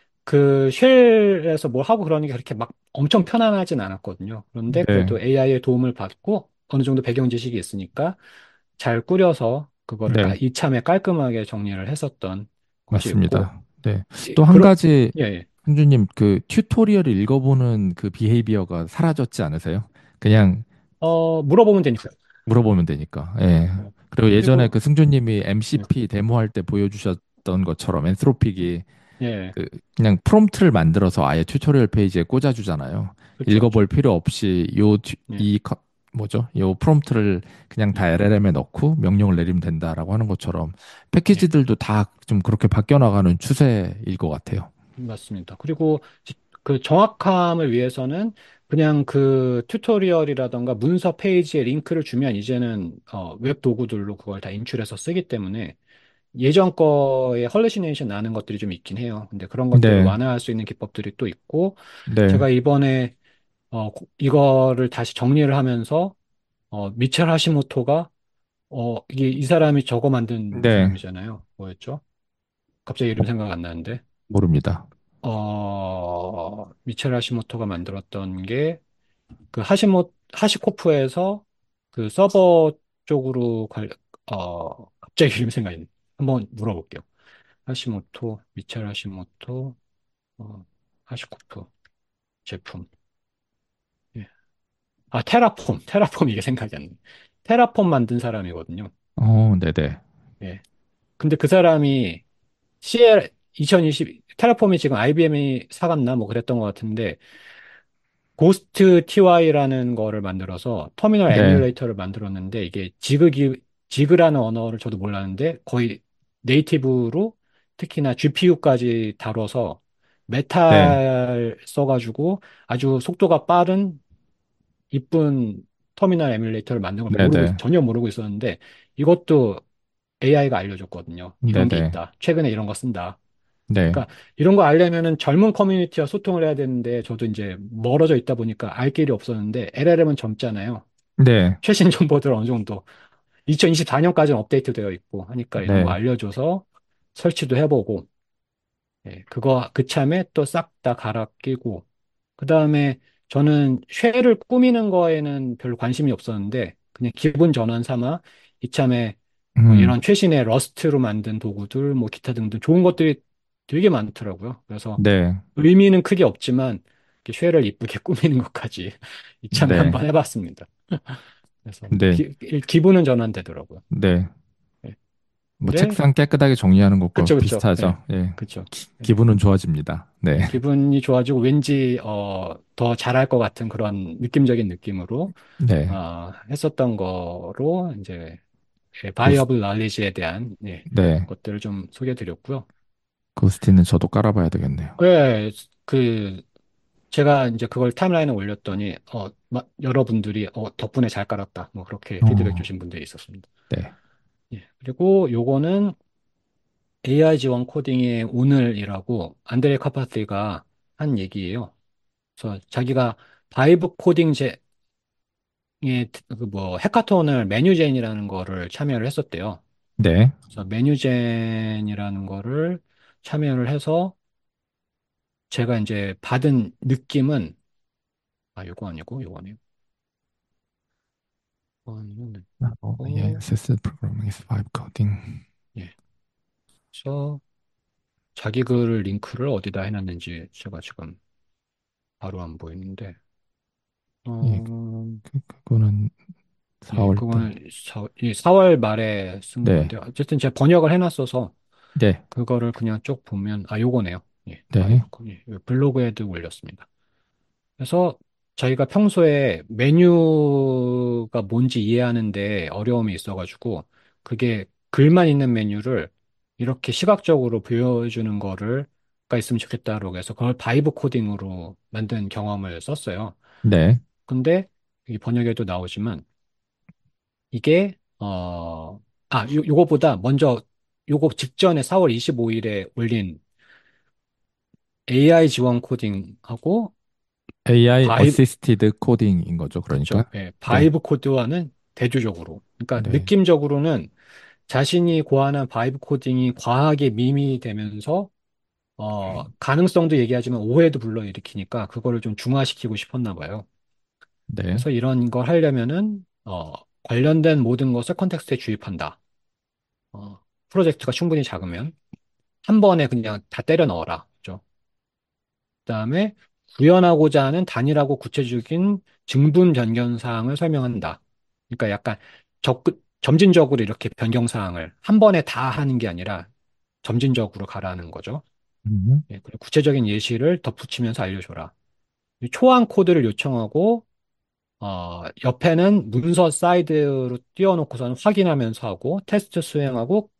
그 쉘에서 뭘 하고 그러는 게 그렇게 막 엄청 편안하진 않았거든요. 그런데 네. 그래도 에이아이의 도움을 받고 어느 정도 배경 지식이 있으니까 잘 꾸려서 그거를 네. 깔- 이참에 깔끔하게 정리를 했었던 것이 있고, 맞습니다. 네. 이- 또 한 그러, 가지 예, 예. 승주님 그 튜토리얼을 읽어보는 그 비헤이비어가 사라졌지 않으세요? 그냥 어, 물어보면 되니까요. 물어보면 되니까. 예. 네. 그리고 예전에 그리고, 그 승주님이 예, 엠씨피 데모할 때 보여주셨던 것처럼 엔트로픽이 예, 그 그냥 프롬프트를 만들어서 아예 튜토리얼 페이지에 꽂아주잖아요. 그렇죠, 읽어볼 그렇죠. 필요 없이 요, 튜- 예, 이, 커- 뭐죠? 요 프롬프트를 그냥 다 예, 엘엘엠에 넣고 명령을 내리면 된다라고 하는 것처럼 예. 패키지들도 다 좀 그렇게 바뀌어 나가는 추세일 것 같아요. 맞습니다. 그리고 지- 그 정확함을 위해서는 그냥 그 튜토리얼이라던가 문서 페이지에 링크를 주면 이제는 어, 웹 도구들로 그걸 다 인출해서 쓰기 때문에 예전 거에 헐루시네이션 나는 것들이 좀 있긴 해요. 근데 그런 것들을 네, 완화할 수 있는 기법들이 또 있고 네, 제가 이번에 어, 고- 이거를 다시 정리를 하면서 어, 미첼 하시모토가 어, 이게 이 사람이 저거 만든 네, 사람이잖아요. 뭐였죠? 갑자기 이름 생각 안 나는데. 모릅니다. 어, 미첼 하시모토가 만들었던 게 그 하시모 하시코프에서 그 서버 쪽으로 관 어, 갑자기 이름 생각이 안 나요. 한번 물어볼게요. 하시모토, 미첼 하시모토, 어, 하시코프 제품. 예. 아, 테라폼, 테라폼 이게 생각이 안 나요. 테라폼 만든 사람이거든요. 어, 네네, 예. 근데 그 사람이 씨엘 이천이십 테라폼이 지금 아이비엠이 사갔나 뭐 그랬던 것 같은데 고스트 티와이라는 거를 만들어서 터미널 네, 에뮬레이터를 만들었는데 이게 지그기, 지그라는 언어를 저도 몰랐는데 거의 네이티브로 특히나 지피유까지 다뤄서 네, 메탈 써가지고 아주 속도가 빠른 이쁜 터미널 에뮬레이터를 만든 걸 모르고, 네네, 전혀 모르고 있었는데 이것도 에이아이가 알려줬거든요. 이런 게 네네, 있다. 최근에 이런 거 쓴다. 네, 그러니까 이런 거 알려면은 젊은 커뮤니티와 소통을 해야 되는데 저도 이제 멀어져 있다 보니까 알 길이 없었는데 엘엘엠은 젊잖아요. 네, 최신 정보들 어느 정도 이천이십사 년까지는 업데이트되어 있고 하니까 이런 거 네, 알려줘서 설치도 해보고 예, 그거 그참에 또 싹 다 갈아 끼고 그 다음에 저는 쉘을 꾸미는 거에는 별로 관심이 없었는데 그냥 기분 전환 삼아 이참에 어, 음, 이런 최신의 러스트로 만든 도구들 뭐 기타 등등 좋은 것들이 되게 많더라고요. 그래서 네, 의미는 크게 없지만 이렇게 쉘을 이쁘게 꾸미는 것까지 이참에 네, 한번 해봤습니다. 그래서 네, 기, 기분은 전환되더라고요. 네. 네. 뭐 근데 책상 깨끗하게 정리하는 것과 그쵸 그쵸 예 비슷하죠. 예. 그쵸 예. 기분은 좋아집니다. 네. 예, 기분이 좋아지고 왠지 어, 더 잘할 것 같은 그런 느낌적인 느낌으로 네. 어, 했었던 거로 이제 고스, 바이어블 날리지에 대한 예, 네. 것들을 좀 소개해 드렸고요. 고스티는 저도 깔아봐야 되겠네요. 예, 그 제가 이제 그걸 타임라인에 올렸더니, 어, 마- 여러분들이, 어, 덕분에 잘 깔았다. 뭐, 그렇게 피드백 어, 주신 분들이 있었습니다. 네, 예. 그리고 요거는 에이아이 지원 코딩의 오늘이라고 안드레 카파티가 한 얘기예요. 그래서 자기가 바이브 코딩 그뭐 해카톤을 메뉴젠이라는 거를 참여를 했었대요. 네. 그래서 메뉴젠이라는 거를 참여를 해서 제가 이제 받은 느낌은 아 요거 아니고 요거네요. 요거 아니면 어, 예, 어, C Programming is five coding. 예. 그래서 자기 글 링크를 어디다 해놨는지 제가 지금 바로 안 보이는데 예, 어, 그, 그거는 예, 사월 달. 그거는 사, 예, 사월 말에 쓴 네, 건데 어쨌든 제가 번역을 해놨어서 네, 그거를 그냥 쭉 보면 아 요거네요. 예, 네, 바이브 코- 예, 블로그에도 올렸습니다. 그래서 저희가 평소에 메뉴가 뭔지 이해하는데 어려움이 있어가지고 그게 글만 있는 메뉴를 이렇게 시각적으로 보여주는 거를 가 있으면 좋겠다라고 해서 그걸 바이브 코딩으로 만든 경험을 썼어요. 네. 근데 이 번역에도 나오지만 이게 어, 아, 요, 요거보다 먼저 요거 직전에 사월 이십오일에 올린 에이아이 지원 코딩하고 에이아이 바이 Assisted Coding인 거죠, 그쵸. 그러니까. 예, 네, 바이브 코드와는 대조적으로. 그러니까 네, 느낌적으로는 자신이 고안한 바이브 코딩이 과하게 미미되면서 어, 가능성도 얘기하지만 오해도 불러일으키니까 그거를 좀 중화시키고 싶었나 봐요. 네. 그래서 이런 걸 하려면은 어, 관련된 모든 것을 컨텍스트에 주입한다. 어, 프로젝트가 충분히 작으면 한 번에 그냥 다 때려 넣어라. 그죠? 그다음에 구현하고자 하는 단일하고 구체적인 증분 변경 사항을 설명한다. 그러니까 약간 적, 점진적으로 이렇게 변경 사항을 한 번에 다 하는 게 아니라 점진적으로 가라는 거죠. 음, 예, 그리고 구체적인 예시를 덧붙이면서 알려줘라. 이 초안 코드를 요청하고 어, 옆에는 문서 사이드로 띄워놓고서는 확인하면서 하고 테스트 수행하고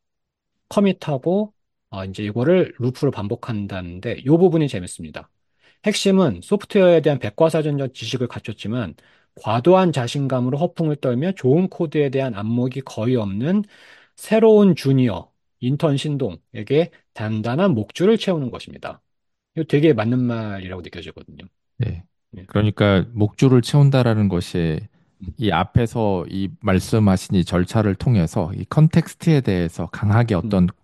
커밋하고 어, 이제 이거를 루프로 반복한다는데 이 부분이 재밌습니다. 핵심은 소프트웨어에 대한 백과사전적 지식을 갖췄지만 과도한 자신감으로 허풍을 떨며 좋은 코드에 대한 안목이 거의 없는 새로운 주니어, 인턴 신동에게 단단한 목줄을 채우는 것입니다. 이거 되게 맞는 말이라고 느껴지거든요. 네. 예. 그러니까 목줄을 채운다라는 것이 음, 이 앞에서 이 말씀하신 이 절차를 통해서 이 컨텍스트에 대해서 강하게 음. 어떤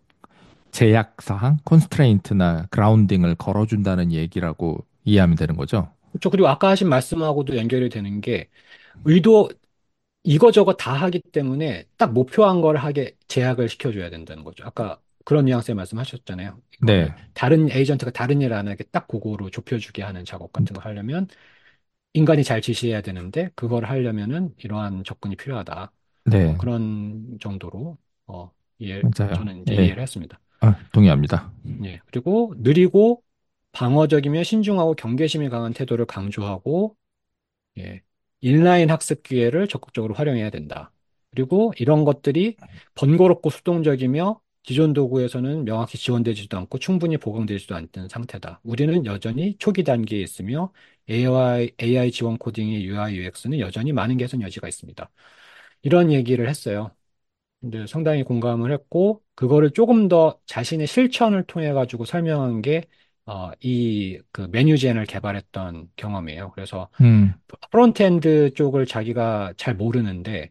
제약 사항, 콘스트레인트나 그라운딩을 걸어준다는 얘기라고 이해하면 되는 거죠. 그렇죠. 그리고 아까 하신 말씀하고도 연결이 되는 게 의도 이거저거 다 하기 때문에 딱 목표한 걸 하게 제약을 시켜줘야 된다는 거죠. 아까 그런 뉘앙스의 말씀하셨잖아요. 이거를 네, 다른 에이전트가 다른 일 안 하게 딱 그거로 좁혀주게 하는 작업 같은 거 하려면 인간이 잘 지시해야 되는데 그걸 하려면은 이러한 접근이 필요하다. 어, 네, 그런 정도로 어, 이해, 맞아요. 저는 이제 예, 이해를 했습니다. 아, 동의합니다. 예. 그리고 느리고 방어적이며 신중하고 경계심이 강한 태도를 강조하고 예. 인라인 학습 기회를 적극적으로 활용해야 된다. 그리고 이런 것들이 번거롭고 수동적이며 기존 도구에서는 명확히 지원되지도 않고 충분히 보강되지도 않는 상태다. 우리는 여전히 초기 단계에 있으며 에이아이, 에이아이 지원 코딩의 유아이, 유엑스는 여전히 많은 개선 여지가 있습니다. 이런 얘기를 했어요. 근데 상당히 공감을 했고, 그거를 조금 더 자신의 실천을 통해 가지고 설명한 게, 어, 이, 그 메뉴젠을 개발했던 경험이에요. 그래서 음, 프론트엔드 쪽을 자기가 잘 모르는데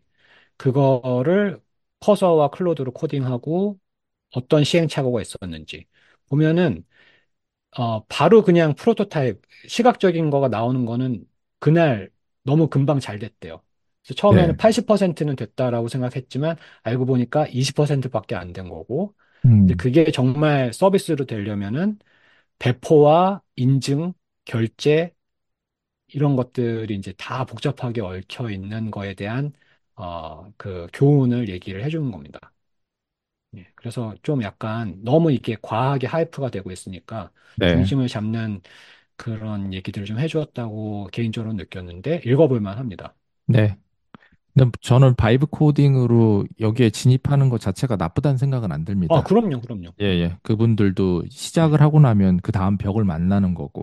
그거를 커서와 클로드로 코딩하고 어떤 시행착오가 있었는지 보면은 어 바로 그냥 프로토타입 시각적인 거가 나오는 거는 그날 너무 금방 잘 됐대요. 그래서 처음에는 네, 팔십 퍼센트는 됐다라고 생각했지만 알고 보니까 이십 퍼센트밖에 안 된 거고 근데 음, 그게 정말 서비스로 되려면은 배포와 인증, 결제 이런 것들이 이제 다 복잡하게 얽혀 있는 거에 대한 어, 그 교훈을 얘기를 해주는 겁니다. 예, 그래서 좀 약간 너무 이게 과하게 하이프가 되고 있으니까 네, 중심을 잡는 그런 얘기들을 좀 해주었다고 개인적으로 느꼈는데 읽어볼 만합니다. 네. 근데 저는 바이브 코딩으로 여기에 진입하는 것 자체가 나쁘다는 생각은 안 아, 듭니다. 그럼요, 그럼요. 예, 예. 그분들도 예, 시작을 하고 나면 그 다음 벽을 만나는 거고,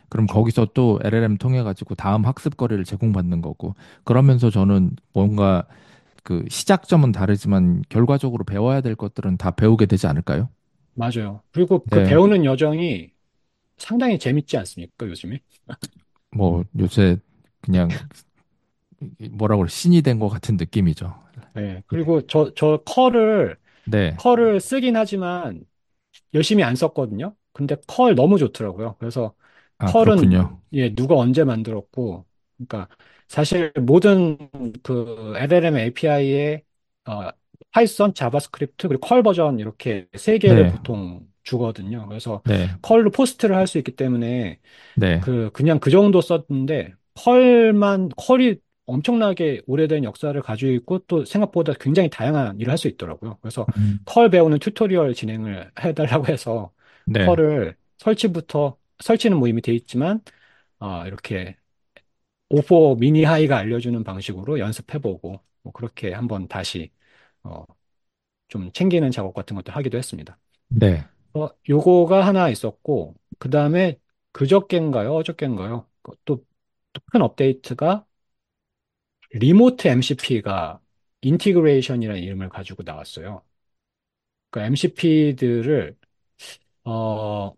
그럼 그렇죠. 거기서 또 엘엘엠 통해 가지고 다음 학습거리를 제공받는 거고 그러면서 저는 뭔가 그 시작점은 다르지만 결과적으로 배워야 될 것들은 다 배우게 되지 않을까요? 맞아요. 그리고 그 네. 배우는 여정이 상당히 재밌지 않습니까, 요즘에? 뭐 요새 그냥 뭐라고 그래 신이 된 것 같은 느낌이죠. 네. 예. 그리고 저, 저 컬을, 네. 컬을 쓰긴 하지만 열심히 안 썼거든요. 근데 컬 너무 좋더라고요. 그래서 아, 컬은 그렇군요. 예, 누가 언제 만들었고, 그러니까 사실 모든 그 엘엘엠 에이피아이에 어, 파이썬, 자바스크립트 그리고 컬 버전 이렇게 세 개를 네. 보통 주거든요. 그래서 네. 컬로 포스트를 할 수 있기 때문에 네. 그 그냥 그 정도 썼는데 컬만 컬이 엄청나게 오래된 역사를 가지고 있고 또 생각보다 굉장히 다양한 일을 할 수 있더라고요. 그래서 음. 컬 배우는 튜토리얼 진행을 해달라고 해서 네. 컬을 설치부터 설치는 뭐 이미 돼 있지만 아, 이렇게 오포 미니 하이가 알려주는 방식으로 연습해보고 뭐 그렇게 한번 다시 어, 좀 챙기는 작업 같은 것도 하기도 했습니다. 네. 어, 요거가 하나 있었고 그 다음에 그저께인가요? 어저께인가요? 또 큰 업데이트가 리모트 엠시피가 인티그레이션이라는 이름을 가지고 나왔어요. 그러니까 엠시피들을 어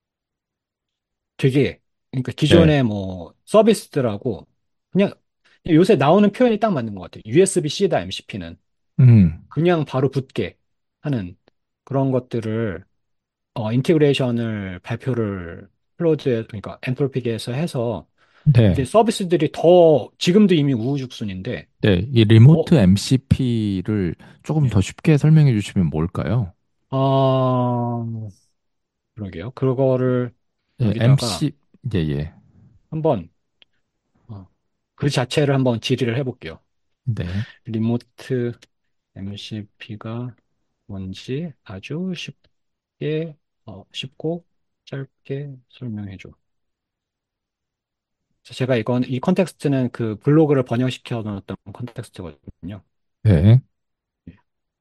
되게 그러니까 네. 기존의 뭐 서비스들하고 그냥 요새 나오는 표현이 딱 맞는 것 같아요. 유에스비-C다 엠시피는 음. 그냥 바로 붙게 하는 그런 것들을 어 인티그레이션을 발표를 클로드에 그러니까 엔트로피계에서 해서 이제 네. 서비스들이 더 지금도 이미 우후죽순인데 네. 이 어 리모트 엠시피를 조금 예. 더 쉽게 설명해 주시면 뭘까요? 아, 그러게요. 그거를 예, 여기다가 엠씨 예, 예. 한번 어, 그 자체를 한번 질의를 해볼게요. 네. 리모트 엠시피가 뭔지 아주 쉽게 어, 쉽고 짧게 설명해줘. 제가 이건 이 컨텍스트는 그 블로그를 번역시켜 놓았던 컨텍스트거든요. 네. 예.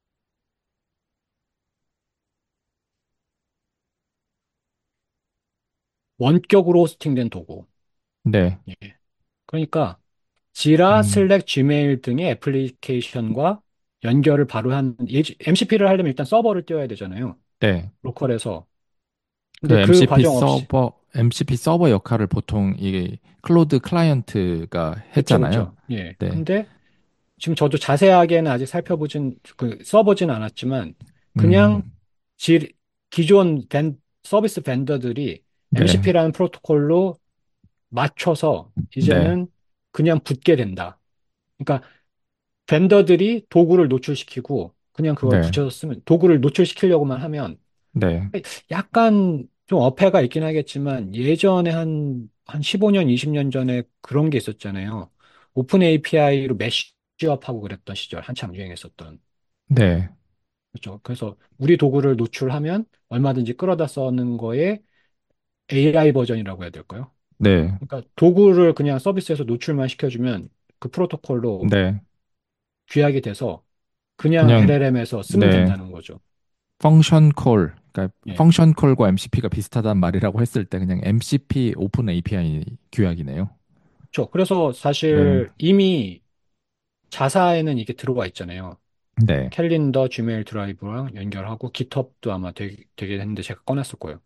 원격으로 호스팅된 도구. 네. 예. 그러니까 지라, 음. 슬랙, 지메일 등의 애플리케이션과 연결을 바로 한 엠시피를 하려면 일단 서버를 띄워야 되잖아요. 네. 로컬에서. 그 근데 그 엠씨피 과정 없이 서버 엠씨피 서버 역할을 보통 이 클로드 클라이언트가 그쵸, 했잖아요. 그쵸. 예. 네. 근데 지금 저도 자세하게는 아직 살펴보진 그 써보진 않았지만 그냥 음. 질 기존 벤, 서비스 벤더들이 네. 엠시피라는 프로토콜로 맞춰서 네. 이제는 그냥 붙게 된다. 그러니까 벤더들이 도구를 노출시키고 그냥 그걸 네. 붙여서 쓰면 도구를 노출시키려고만 하면 네. 약간 좀 어폐가 있긴 하겠지만 예전에 한, 한 십오 년, 이십 년 전에 그런 게 있었잖아요. 오픈 에이피아이로 매시업하고 그랬던 시절 한참 유행했었던. 네. 그렇죠. 그래서 우리 도구를 노출하면 얼마든지 끌어다 써는 거에 에이아이 버전이라고 해야 될까요? 네. 그러니까 도구를 그냥 서비스에서 노출만 시켜주면 그 프로토콜로 네. 귀하게 돼서 그냥 그냥 엘엘엠에서 쓰면 네. 된다는 거죠. 펑션 콜 그러니까 예. 펑션 콜과 엠씨피가 비슷하단 말이라고 했을 때 그냥 엠씨피 오픈 에이피아이 규약이네요. 그렇죠. 그래서 네. 사실 이미 자사에는 이게 들어와 있잖아요. 네. 캘린더, 지메일 드라이브랑 연결하고 깃허브도 아마 되, 되게 했는데 제가 꺼냈을 거예요.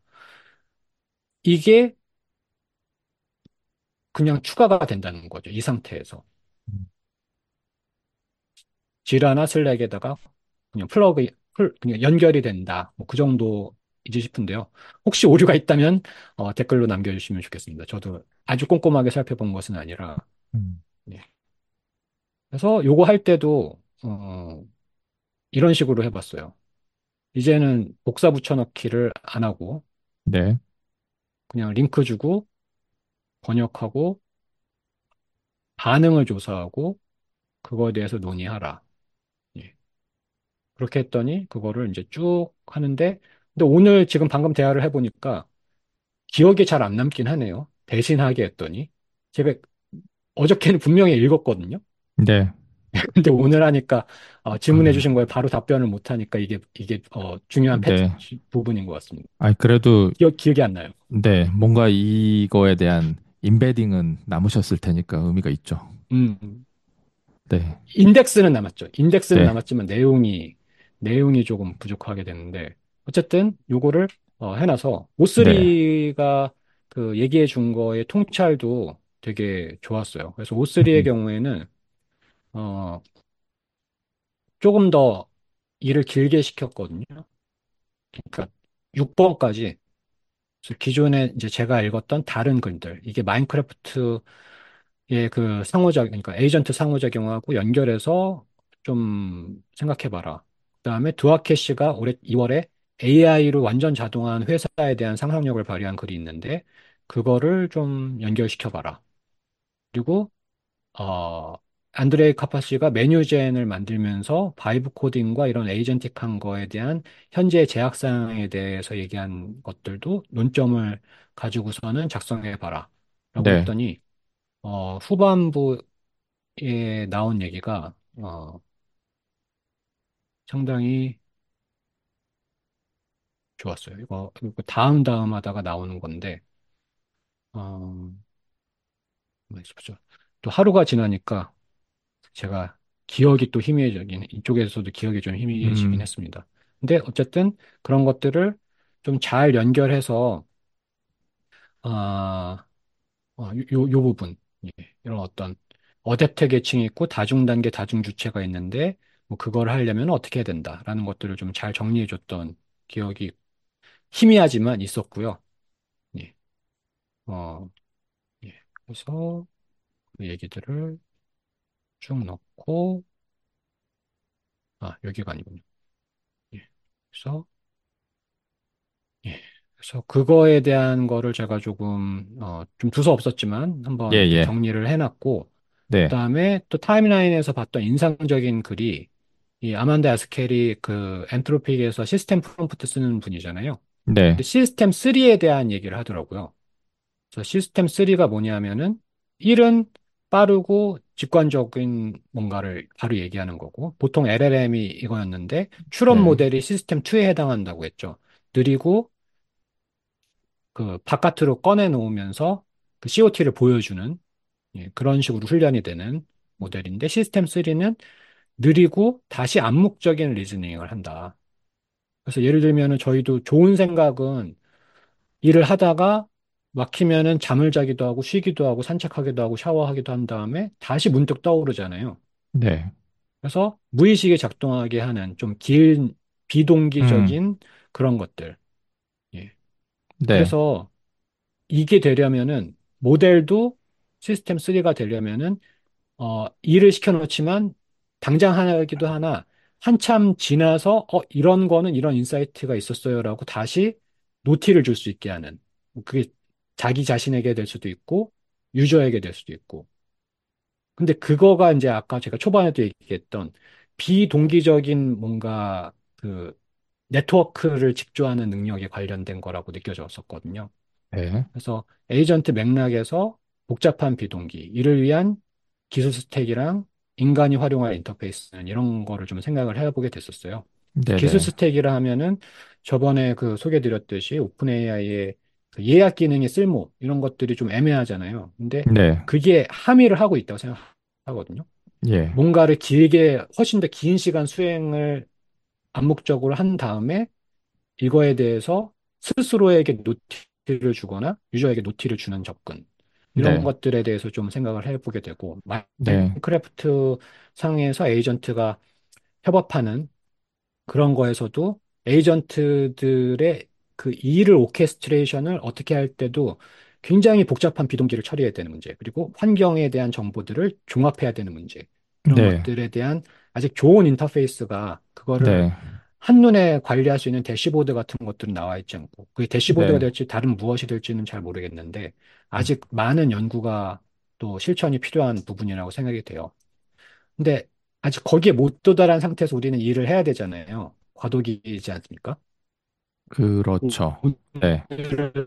이게 그냥 추가가 된다는 거죠. 이 상태에서. 지라나 슬랙에다가 그냥 플러그, 플- 그냥 연결이 된다. 뭐 그 정도이지 싶은데요. 혹시 오류가 있다면 어, 댓글로 남겨주시면 좋겠습니다. 저도 아주 꼼꼼하게 살펴본 것은 아니라. 음. 예. 그래서 요거 할 때도 어, 이런 식으로 해봤어요. 이제는 복사 붙여넣기를 안 하고 네. 그냥 링크 주고 번역하고 반응을 조사하고 그거에 대해서 논의하라. 예. 그렇게 했더니 그거를 이제 쭉 하는데 근데 오늘 지금 방금 대화를 해보니까 기억에 잘 안 남긴 하네요. 대신하게 했더니 제가 어저께는 분명히 읽었거든요. 네. 근데 오늘 하니까 어, 질문해 아, 주신 거에 바로 답변을 못 하니까 이게 이게 어, 중요한 패트 네. 부분인 것 같습니다. 아니, 그래도, 기억 기억이 안 나요. 네, 뭔가 이거에 대한 인베딩은 남으셨을 테니까 의미가 있죠. 음, 네, 인덱스는 남았죠. 인덱스는 네, 남았지만 내용이 내용이 조금 부족하게 됐는데 어쨌든 요거를 어, 해놔서 네, 오쓰리가 그 얘기해 준 거의 통찰도 되게 좋았어요. 그래서 오쓰리의 음, 경우에는 어, 조금 더 일을 길게 시켰거든요. 그러니까 육 번까지 기존에 이제 제가 읽었던 다른 글들 이게 마인크래프트의 그 상호작 그러니까 에이전트 상호작용하고 연결해서 좀 생각해봐라. 그다음에 두아케시가 올해 이월에 에이아이로 완전 자동화한 회사에 대한 상상력을 발휘한 글이 있는데 그거를 좀 연결시켜봐라. 그리고 어, 안드레이 카파시가 메뉴젠을 만들면서 바이브 코딩과 이런 에이전틱한 거에 대한 현재 제약 사항에 대해서 얘기한 것들도 논점을 가지고서는 작성해 봐라. 라고 네, 했더니, 어, 후반부에 나온 얘기가, 어, 상당히 좋았어요. 이거, 이거 다음 다음 하다가 나오는 건데, 어, 뭐 있었죠? 또 하루가 지나니까 제가 기억이 또 희미해지긴, 이쪽에서도 기억이 좀 희미해지긴 음, 했습니다. 근데 어쨌든 그런 것들을 좀 잘 연결해서, 아, 어, 요, 요 부분, 예, 이런 어떤 어댑터 계층이 있고 다중단계, 다중주체가 있는데, 뭐 그걸 하려면 어떻게 해야 된다라는 것들을 좀 잘 정리해줬던 기억이 희미하지만 있었고요. 예, 어, 예. 그래서 그 얘기들을 쭉 넣고, 아, 여기가 아니군요. 예. 그래서 예. 그래서 그거에 대한 거를 제가 조금, 어, 좀 두서 없었지만 예, 한번 좀 예, 정리를 해놨고, 그 네, 다음에 또 타임라인에서 봤던 인상적인 글이 이 아만다 야스켈이 그 엔트로픽에서 시스템 프롬프트 쓰는 분이잖아요. 네, 근데 시스템 쓰리에 대한 얘기를 하더라고요. 그래서 시스템 쓰리가 뭐냐면은 일은 빠르고 직관적인 뭔가를 바로 얘기하는 거고, 보통 엘엘엠이 이거였는데, 추론 네, 모델이 시스템 투에 해당한다고 했죠. 느리고 그 바깥으로 꺼내 놓으면서 그 씨오티를 보여주는 예, 그런 식으로 훈련이 되는 모델인데 시스템 쓰리는 느리고 다시 암묵적인 리즈닝을 한다. 그래서 예를 들면은 저희도 좋은 생각은 일을 하다가 막히면은 잠을 자기도 하고 쉬기도 하고 산책하기도 하고 샤워하기도 한 다음에 다시 문득 떠오르잖아요. 네, 그래서 무의식에 작동하게 하는 좀 긴 음, 비동기적인 그런 것들. 예. 네, 그래서 이게 되려면은 모델도 시스템 쓰리가 되려면은 어, 일을 시켜놓지만 당장 하기도 하나 한참 지나서 어, 이런 거는 이런 인사이트가 있었어요라고 다시 노티를 줄 수 있게 하는 그게 자기 자신에게 될 수도 있고 유저에게 될 수도 있고 근데 그거가 이제 아까 제가 초반에도 얘기했던 비동기적인 뭔가 그 네트워크를 직조하는 능력에 관련된 거라고 느껴졌었거든요. 네, 그래서 에이전트 맥락에서 복잡한 비동기, 이를 위한 기술 스택이랑 인간이 활용할 인터페이스는 이런 거를 좀 생각을 해보게 됐었어요. 그래서 네, 기술 네, 스택이라 하면은 저번에 그 소개드렸듯이 오픈 에이아이의 그 예약 기능의 쓸모, 이런 것들이 좀 애매하잖아요. 근데 네, 그게 함의를 하고 있다고 생각하거든요. 예, 뭔가를 길게, 훨씬 더 긴 시간 수행을 암묵적으로 한 다음에 이거에 대해서 스스로에게 노티를 주거나 유저에게 노티를 주는 접근. 이런 네, 것들에 대해서 좀 생각을 해보게 되고, 네, 마인크래프트 상에서 에이전트가 협업하는 그런 거에서도 에이전트들의 그 일을 오케스트레이션을 어떻게 할 때도 굉장히 복잡한 비동기를 처리해야 되는 문제, 그리고 환경에 대한 정보들을 종합해야 되는 문제, 이런 네, 것들에 대한 아직 좋은 인터페이스가 그거를 네, 한눈에 관리할 수 있는 대시보드 같은 것들은 나와 있지 않고, 그게 대시보드가 네, 될지 다른 무엇이 될지는 잘 모르겠는데, 음, 아직 많은 연구가 또 실천이 필요한 부분이라고 생각이 돼요. 근데 아직 거기에 못 도달한 상태에서 우리는 일을 해야 되잖아요. 과도기이지 않습니까? 그렇죠. 네. 오늘을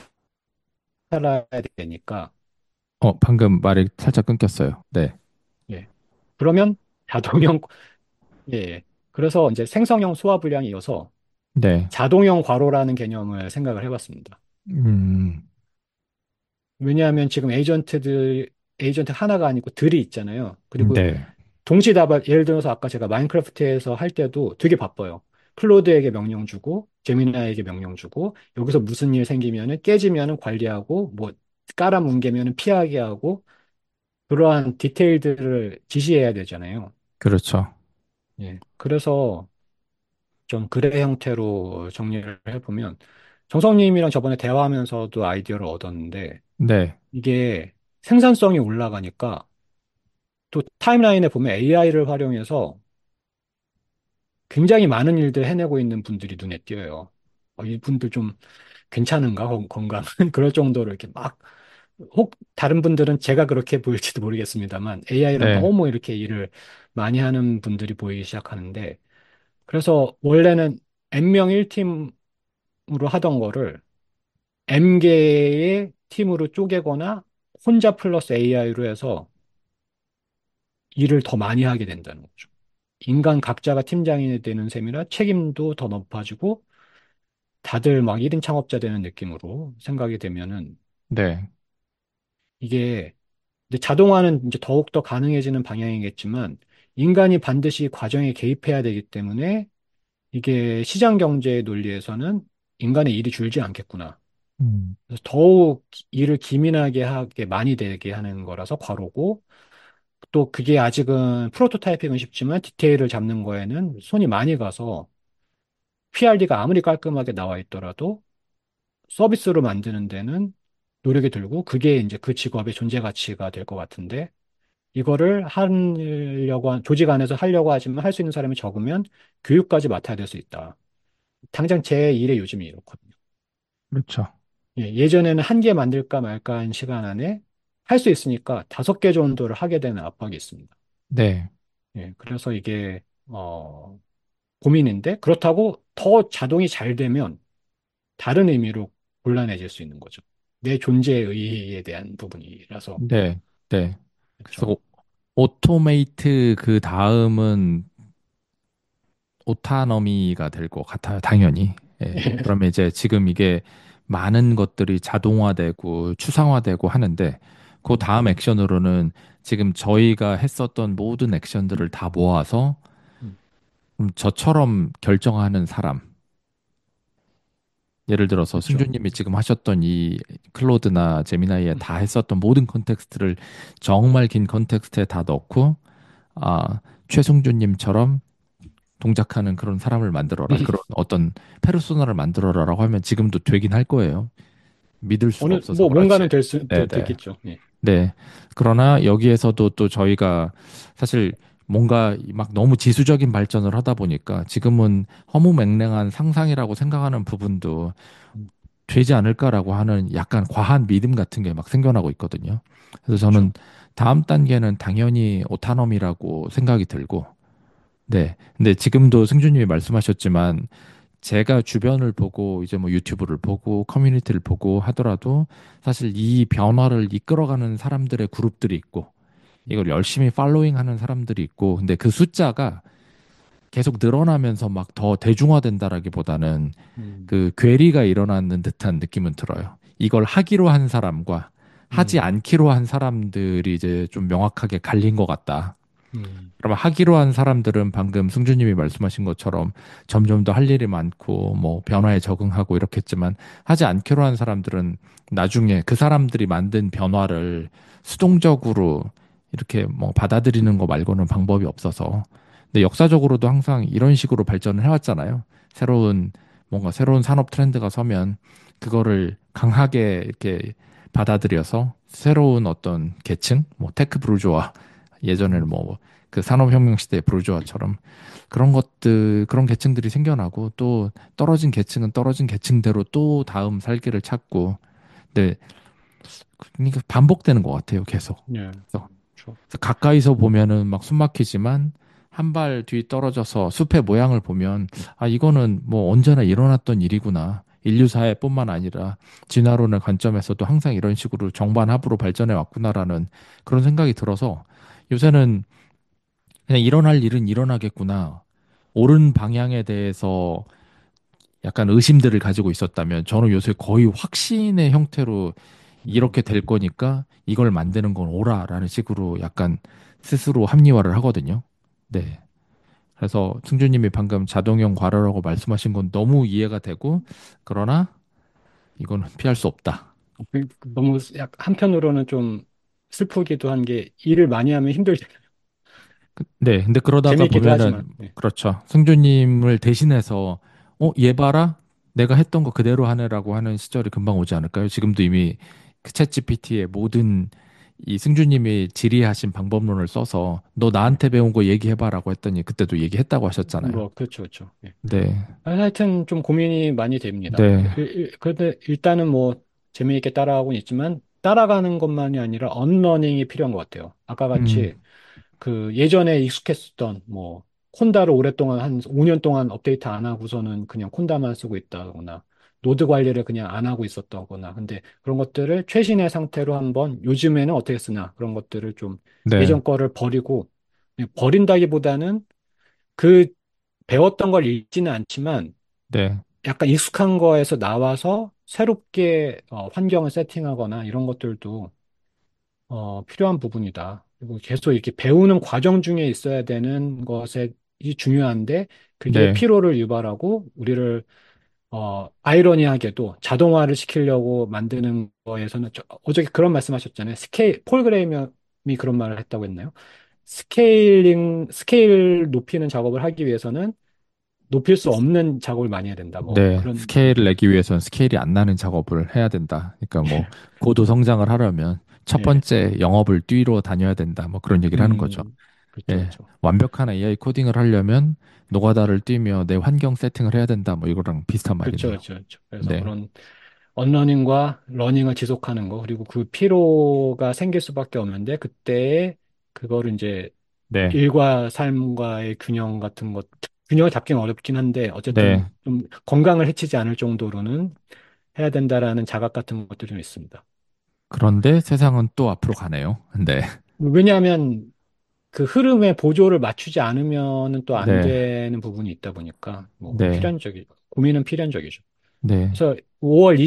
살아야 되니까. 어, 방금 말이 살짝 끊겼어요. 네, 예. 그러면 자동형, 예. 예. 그래서 이제 생성형 소화 불량이 이어서 네. 자동형 과로라는 개념을 생각을 해봤습니다. 음, 왜냐하면 지금 에이전트들, 에이전트 하나가 아니고 들이 있잖아요. 그리고 네. 동시다발, 예를 들어서 아까 제가 마인크래프트에서 할 때도 되게 바빠요. 클로드에게 명령 주고, 제미나에게 명령 주고, 여기서 무슨 일 생기면은 깨지면은 관리하고, 뭐 깔아 뭉개면은 피하게 하고, 그러한 디테일들을 지시해야 되잖아요. 그렇죠. 예. 그래서 좀 글의 형태로 정리를 해보면, 정성님이랑 저번에 대화하면서도 아이디어를 얻었는데, 네. 이게 생산성이 올라가니까, 또 타임라인에 보면 에이아이를 활용해서 굉장히 많은 일들 해내고 있는 분들이 눈에 띄어요. 어, 이분들 좀 괜찮은가? 건- 건강은? 그럴 정도로 이렇게 막, 혹 다른 분들은 제가 그렇게 보일지도 모르겠습니다만 에이아이랑 네. 너무 이렇게 일을 많이 하는 분들이 보이기 시작하는데 그래서 원래는 엠명 일 팀으로 하던 거를 엠개의 팀으로 쪼개거나 혼자 플러스 에이아이로 해서 일을 더 많이 하게 된다는 거죠. 인간 각자가 팀장이 되는 셈이라 책임도 더 높아지고 다들 막 일 인 창업자 되는 느낌으로 생각이 되면은 네. 이게 이제 자동화는 이제 더욱더 가능해지는 방향이겠지만 인간이 반드시 과정에 개입해야 되기 때문에 이게 시장 경제의 논리에서는 인간의 일이 줄지 않겠구나. 음, 그래서 더욱 일을 기민하게 하게 많이 되게 하는 거라서 과로고 또 그게 아직은 프로토타이핑은 쉽지만 디테일을 잡는 거에는 손이 많이 가서 피알디가 아무리 깔끔하게 나와 있더라도 서비스로 만드는 데는 노력이 들고 그게 이제 그 직업의 존재 가치가 될 것 같은데 이거를 하려고 한, 조직 안에서 하려고 하지만 할 수 있는 사람이 적으면 교육까지 맡아야 될 수 있다. 당장 제 일의 요즘이 이렇거든요. 그렇죠. 예, 예전에는 한 개 만들까 말까 한 시간 안에 할 수 있으니까 다섯 개 정도를 하게 되는 압박이 있습니다. 네. 예, 그래서 이게 어, 고민인데 그렇다고 더 자동이 잘 되면 다른 의미로 곤란해질 수 있는 거죠. 내 존재의 의의에 대한 부분이라서 네. 네. 그래서 그렇죠. 오- 오토메이트 그 다음은 오타너미가 될 것 같아요. 당연히. 예. 그러면 이제 지금 이게 많은 것들이 자동화되고 추상화되고 하는데 그 음, 다음 액션으로는 지금 저희가 했었던 모든 액션들을 다 모아서 음, 음, 저처럼 결정하는 사람. 예를 들어서 그렇죠. 승주님이 지금 하셨던 이 클로드나 제미나이에 음, 다 했었던 모든 컨텍스트를 정말 긴 컨텍스트에 다 넣고 아, 최승주님처럼 동작하는 그런 사람을 만들어라. 그런 어떤 페르소나를 만들어라라고 하면 지금도 되긴 할 거예요. 믿을 수가 어느 없어서 뭐 그렇지. 뭔가는 될 수도 네네. 됐겠죠. 예. 네. 그러나 여기에서도 또 저희가 사실 뭔가 막 너무 지수적인 발전을 하다 보니까 지금은 허무맹랑한 상상이라고 생각하는 부분도 음, 되지 않을까라고 하는 약간 과한 믿음 같은 게 막 생겨나고 있거든요. 그래서 저는 그렇죠. 다음 단계는 당연히 오타노미라고 생각이 들고, 네. 근데 지금도 승준님이 말씀하셨지만 제가 주변을 보고 이제 뭐 유튜브를 보고 커뮤니티를 보고 하더라도 사실 이 변화를 이끌어가는 사람들의 그룹들이 있고 이걸 열심히 팔로잉 하는 사람들이 있고 근데 그 숫자가 계속 늘어나면서 막 더 대중화된다라기보다는 음, 그 괴리가 일어나는 듯한 느낌은 들어요. 이걸 하기로 한 사람과 하지 음, 않기로 한 사람들이 이제 좀 명확하게 갈린 것 같다. 음, 그러면 하기로 한 사람들은 방금 승주님이 말씀하신 것처럼 점점 더 할 일이 많고 뭐 변화에 적응하고 이렇겠지만 하지 않기로 한 사람들은 나중에 그 사람들이 만든 변화를 수동적으로 이렇게 뭐 받아들이는 거 말고는 방법이 없어서 근데 역사적으로도 항상 이런 식으로 발전을 해왔잖아요. 새로운 뭔가 새로운 산업 트렌드가 서면 그거를 강하게 이렇게 받아들여서 새로운 어떤 계층, 뭐 테크 브루주아 예전에는 음, 뭐 그 산업혁명 시대 부르주아처럼 그런 것들 그런 계층들이 생겨나고 또 떨어진 계층은 떨어진 계층대로 또 다음 살 길을 찾고 네 그러니까 반복되는 것 같아요 계속 예, 그래서 그렇죠. 그래서 가까이서 보면은 막 숨 막히지만 한 발 뒤 떨어져서 숲의 모양을 보면 아 이거는 뭐 언제나 일어났던 일이구나 인류사회뿐만 아니라 진화론의 관점에서도 항상 이런 식으로 정반합으로 발전해 왔구나라는 그런 생각이 들어서 요새는 그냥 일어날 일은 일어나겠구나. 옳은 방향에 대해서 약간 의심들을 가지고 있었다면 저는 요새 거의 확신의 형태로 음, 이렇게 될 거니까 이걸 만드는 건 옳아라는 식으로 약간 스스로 합리화를 하거든요. 네. 그래서 승주님이 방금 자동형 과로라고 말씀하신 건 너무 이해가 되고, 그러나 이거는 피할 수 없다. 그- 그 너무 약 한편으로는 좀 슬프기도 한 게 일을 많이 하면 힘들죠. 그- 네. 근데 그러다가 재미있기도 보면은, 하지만. 네. 그렇죠. 승주님을 대신해서, 어, 얘 봐라? 내가 했던 거 그대로 하네라고 하는 시절이 금방 오지 않을까요? 지금도 이미 그 챗지피티의 모든 이 승주님이 질의하신 방법론을 써서 너 네. 나한테 배운 거 얘기해봐라고 했더니 그때도 얘기했다고 하셨잖아요. 뭐 그렇죠, 그렇죠. 네. 네. 하여튼 좀 고민이 많이 됩니다. 네. 일- 일- 그런데 일단은 뭐 재미있게 따라가고는 있지만 따라가는 것만이 아니라 언러닝이 필요한 것 같아요. 아까 음, 같이 그 예전에 익숙했었던 뭐 콘다를 오랫동안 한 오 년 동안 업데이트 안 하고서는 그냥 콘다만 쓰고 있다거나 노드 관리를 그냥 안 하고 있었다거나 근데 그런 것들을 최신의 상태로 한번 요즘에는 어떻게 쓰나 그런 것들을 좀 네. 예전 거를 버리고 버린다기보다는 그 배웠던 걸 읽지는 않지만 네. 약간 익숙한 거에서 나와서 새롭게 어, 환경을 세팅하거나 이런 것들도 어, 필요한 부분이다. 그리고 계속 이렇게 배우는 과정 중에 있어야 되는 것이 중요한데 그게 네. 피로를 유발하고 우리를 어, 아이러니하게도 자동화를 시키려고 만드는 거에서는 저- 어저께 그런 말씀하셨잖아요. 스케일 폴 그레이엄이 그런 말을 했다고 했나요? 스케일링 스케일 높이는 작업을 하기 위해서는 높일 수 없는 작업을 많이 해야 된다. 뭐 네, 그런 스케일을 예. 내기 위해서는 스케일이 안 나는 작업을 해야 된다. 그러니까 뭐 고도 성장을 하려면 첫 예. 번째 영업을 뛰러 다녀야 된다. 뭐 그런 얘기를 하는 거죠. 음, 그렇죠, 예, 그렇죠. 완벽한 에이아이 코딩을 하려면 노가다를 뛰며 내 환경 세팅을 해야 된다. 뭐 이거랑 비슷한 그렇죠, 말이네요. 그렇죠, 그렇죠. 그래서 네, 그런 언러닝과 러닝을 지속하는 거, 그리고 그 피로가 생길 수밖에 없는데, 그때 그거를 이제 네, 일과 삶과의 균형 같은 것, 균형을 잡기는 어렵긴 한데, 네. 어쨌든 좀 건강을 해치지 않을 정도로는 해야 된다라는 자각 같은 것들이 좀 있습니다. 그런데 세상은 또 앞으로 가네요. 네, 왜냐하면 그 흐름에 보조를 맞추지 않으면은 또 안 네, 되는 부분이 있다 보니까, 뭐, 네, 필연적이, 고민은 필연적이죠. 네, 그래서 오월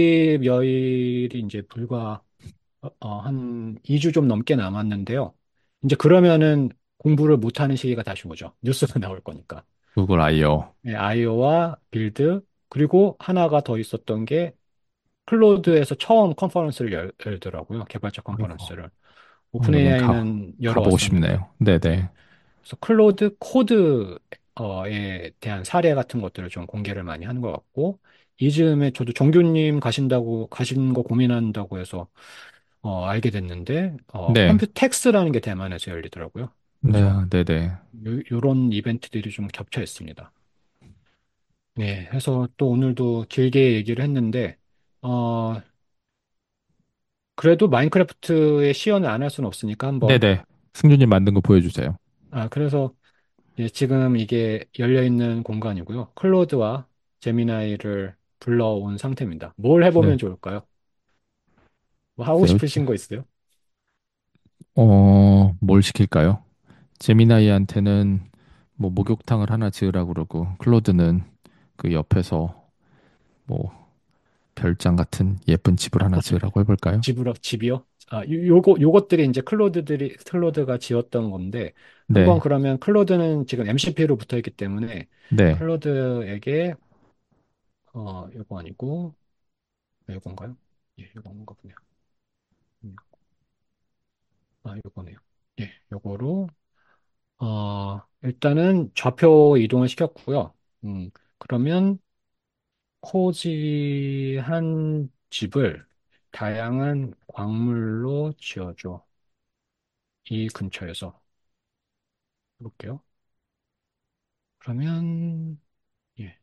이십여일이 이제 불과 어, 어, 한 이 주 좀 넘게 남았는데요. 이제 그러면은 공부를 못하는 시기가 다시 오죠. 뉴스가 나올 거니까. 구글 아이오. 네, 아이오와 빌드, 그리고 하나가 더 있었던 게 클로드에서 처음 컨퍼런스를 열, 열더라고요. 개발자 아이고, 컨퍼런스를. 어, 여긴 가, 오픈에이아이는 가보고 열어왔었는데, 싶네요. 네, 네. 네, 그래서 클로드 코드에 대한 사례 같은 것들을 좀 공개를 많이 하는 것 같고, 이즈음에 저도 정규님 가신다고, 가신 거 고민한다고 해서, 어, 알게 됐는데, 어, 네, 컴퓨텍스라는 게 대만에서 열리더라고요. 그래서, 네, 네, 네. 요, 요런 이벤트들이 좀 겹쳐 있습니다. 네. 해서 또 오늘도 길게 얘기를 했는데, 어, 그래도 마인크래프트의 시연을 안 할 수는 없으니까 한번, 네네. 승준님 만든 거 보여주세요. 아, 그래서 예, 지금 이게 열려있는 공간이고요. 클로드와 제미나이를 불러온 상태입니다. 뭘 네. 해보면 좋을까요? 뭐 하고 글쎄요. 싶으신 거 있어요? 어, 뭘 시킬까요? 제미나이한테는 뭐 목욕탕을 하나 지으라고 그러고, 클로드는 그 옆에서 뭐 별장 같은 예쁜 집을 하나 지으라고 해볼까요? 집으로, 집이요? 아, 요, 요거, 요것들이 이제 클로드들이, 클로드가 지었던 건데, 한번 네. 그러면 클로드는 지금 엠씨피로 붙어 있기 때문에, 네. 클로드에게, 어, 요거 아니고, 요건가요? 예, 요건가 보네요. 음, 아, 요거네요. 예, 요거로, 어, 일단은 좌표 이동을 시켰고요. 음, 그러면 코지한 집을 다양한 광물로 지어줘. 이 근처에서. 해볼게요. 그러면, 예,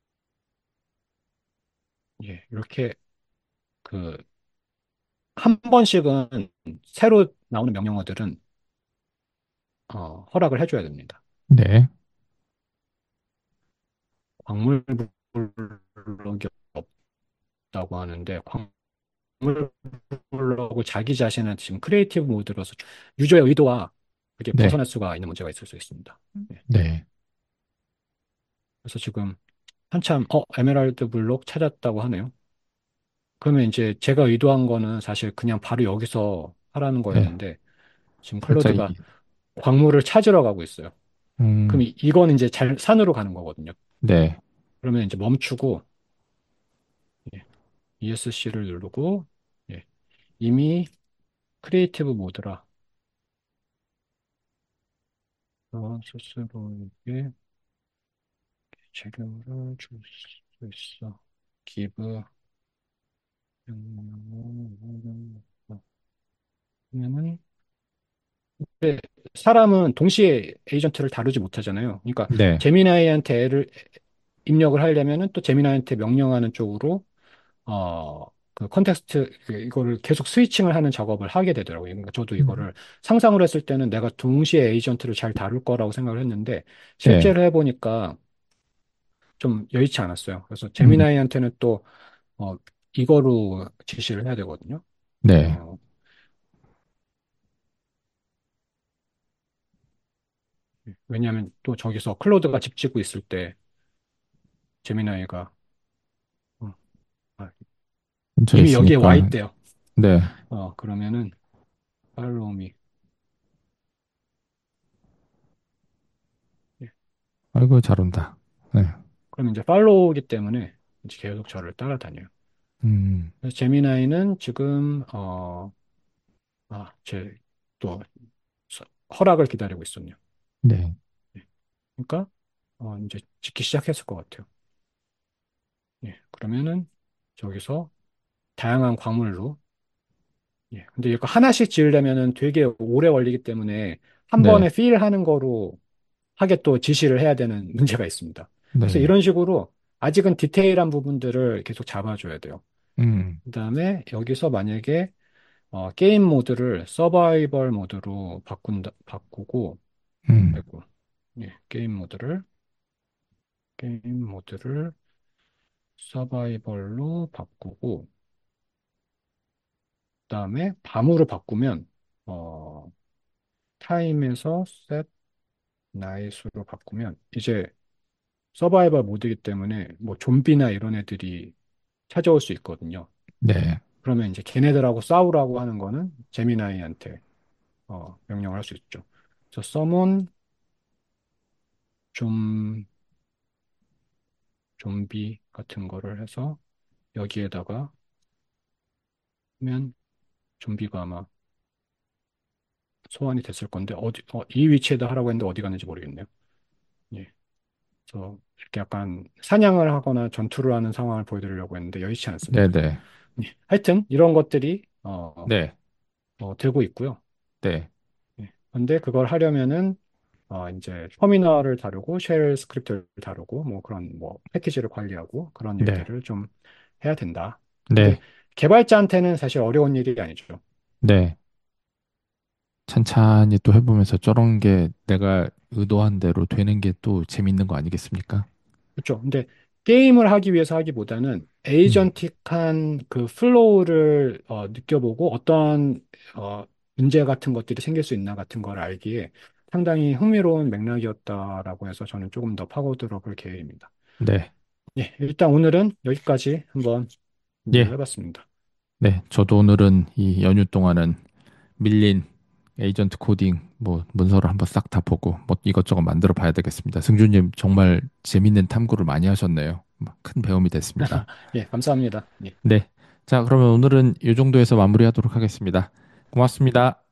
예, 이렇게 그, 한 번씩은 새로 나오는 명령어들은, 어, 허락을 해줘야 됩니다. 네. 광물 블록이 없다고 하는데, 광물 블록을 자기 자신은 지금 크리에이티브 모드로서 유저의 의도와 그게 네, 벗어날 수가 있는 문제가 있을 수 있습니다. 예. 네, 그래서 지금 한참 어 에메랄드 블록 찾았다고 하네요. 그러면 이제 제가 의도한 거는 사실 그냥 바로 여기서 하라는 네. 거였는데 지금 살짝 클로드가 이, 광물을 찾으러 가고 있어요. 그럼 음, 이, 이거는 이제 잘 산으로 가는 거거든요. 네, 그러면 이제 멈추고 예, 이에스씨를 누르고 예, 이미 크리에이티브 모드라 어, 스스로에게 재료를 줄 수 있어. give 명령을 근데 사람은 동시에 에이전트를 다루지 못하잖아요. 그러니까 네, 제미나이한테 애를 입력을 하려면은 또 제미나이한테 명령하는 쪽으로 어, 그 컨텍스트 그 이거를 계속 스위칭을 하는 작업을 하게 되더라고요. 그러니까 저도 음, 이거를 상상을 했을 때는 내가 동시에 에이전트를 잘 다룰 거라고 생각을 했는데 네, 실제로 해보니까 좀 여의치 않았어요. 그래서 음, 제미나이한테는 또 어, 이거로 지시를 해야 되거든요. 네, 어, 왜냐하면 또 저기서 클로드가 집 짓고 있을 때 제미나이가 어, 아, 근처에 이미 여기에 와 있으니까, 있대요. 네, 어, 그러면은 팔로우 미. 예. 아이고, 잘 온다. 네, 그럼 이제 팔로우기 때문에 이제 계속 저를 따라다녀요. 음, 그래서 제미나이는 지금 어, 아, 제 또 허락을 기다리고 있었네요. 네, 예. 그러니까 어, 이제 짓기 시작했을 것 같아요. 예. 그러면은 저기서 다양한 광물로 예. 근데 이거 하나씩 지으려면은 되게 오래 걸리기 때문에 한 네, 번에 필하는 거로 하게 또 지시를 해야 되는 문제가 있습니다. 그래서 네, 이런 식으로 아직은 디테일한 부분들을 계속 잡아줘야 돼요. 음, 그다음에 여기서 만약에 어, 게임 모드를 서바이벌 모드로 바꾼다, 바꾸고, 음, 아이고, 예, 게임 모드를, 게임 모드를 서바이벌로 바꾸고, 그다음에 밤으로 바꾸면, 어, 타임에서 set night으로 바꾸면, 이제 서바이벌 모드이기 때문에 뭐 좀비나 이런 애들이 찾아올 수 있거든요. 네, 그러면 이제 걔네들하고 싸우라고 하는 거는 제미나이한테 어, 명령을 할 수 있죠. 그래서 summon 좀 좀비 같은 거를 해서 여기에다가 하면 좀비가 아마 소환이 됐을 건데 어디 어, 이 위치에다 하라고 했는데 어디 갔는지 모르겠네요. 예. 그래서 이렇게 약간 사냥을 하거나 전투를 하는 상황을 보여드리려고 했는데 여의치 네, 않습니다. 네, 예. 하여튼 이런 것들이 어, 네, 어, 되고 있고요. 네, 예. 근데 그걸 하려면은 어, 이제 터미널을 다루고 쉘 스크립트를 다루고 뭐 그런 뭐 패키지를 관리하고 그런 네, 일들을 좀 해야 된다. 근데 네, 개발자한테는 사실 어려운 일이 아니죠. 네. 찬찬히 또 해보면서 저런 게 내가 의도한 대로 되는 게 또 재밌는 거 아니겠습니까? 그렇죠. 근데 게임을 하기 위해서 하기보다는 음, 에이전틱한 그 플로우를 어, 느껴보고 어떤 어, 문제 같은 것들이 생길 수 있나 같은 걸 알기에 상당히 흥미로운 맥락이었다라고 해서 저는 조금 더 파고들어 볼 계획입니다. 네, 예, 일단 오늘은 여기까지 한번 공부를 예, 해봤습니다. 네. 저도 오늘은 이 연휴 동안은 밀린 에이전트 코딩 뭐 문서를 한번 싹 다 보고 뭐 이것저것 만들어 봐야 되겠습니다. 승준님 정말 재밌는 탐구를 많이 하셨네요. 큰 배움이 됐습니다. 예, 감사합니다. 예. 네. 자, 그러면 오늘은 이 정도에서 마무리하도록 하겠습니다. 고맙습니다.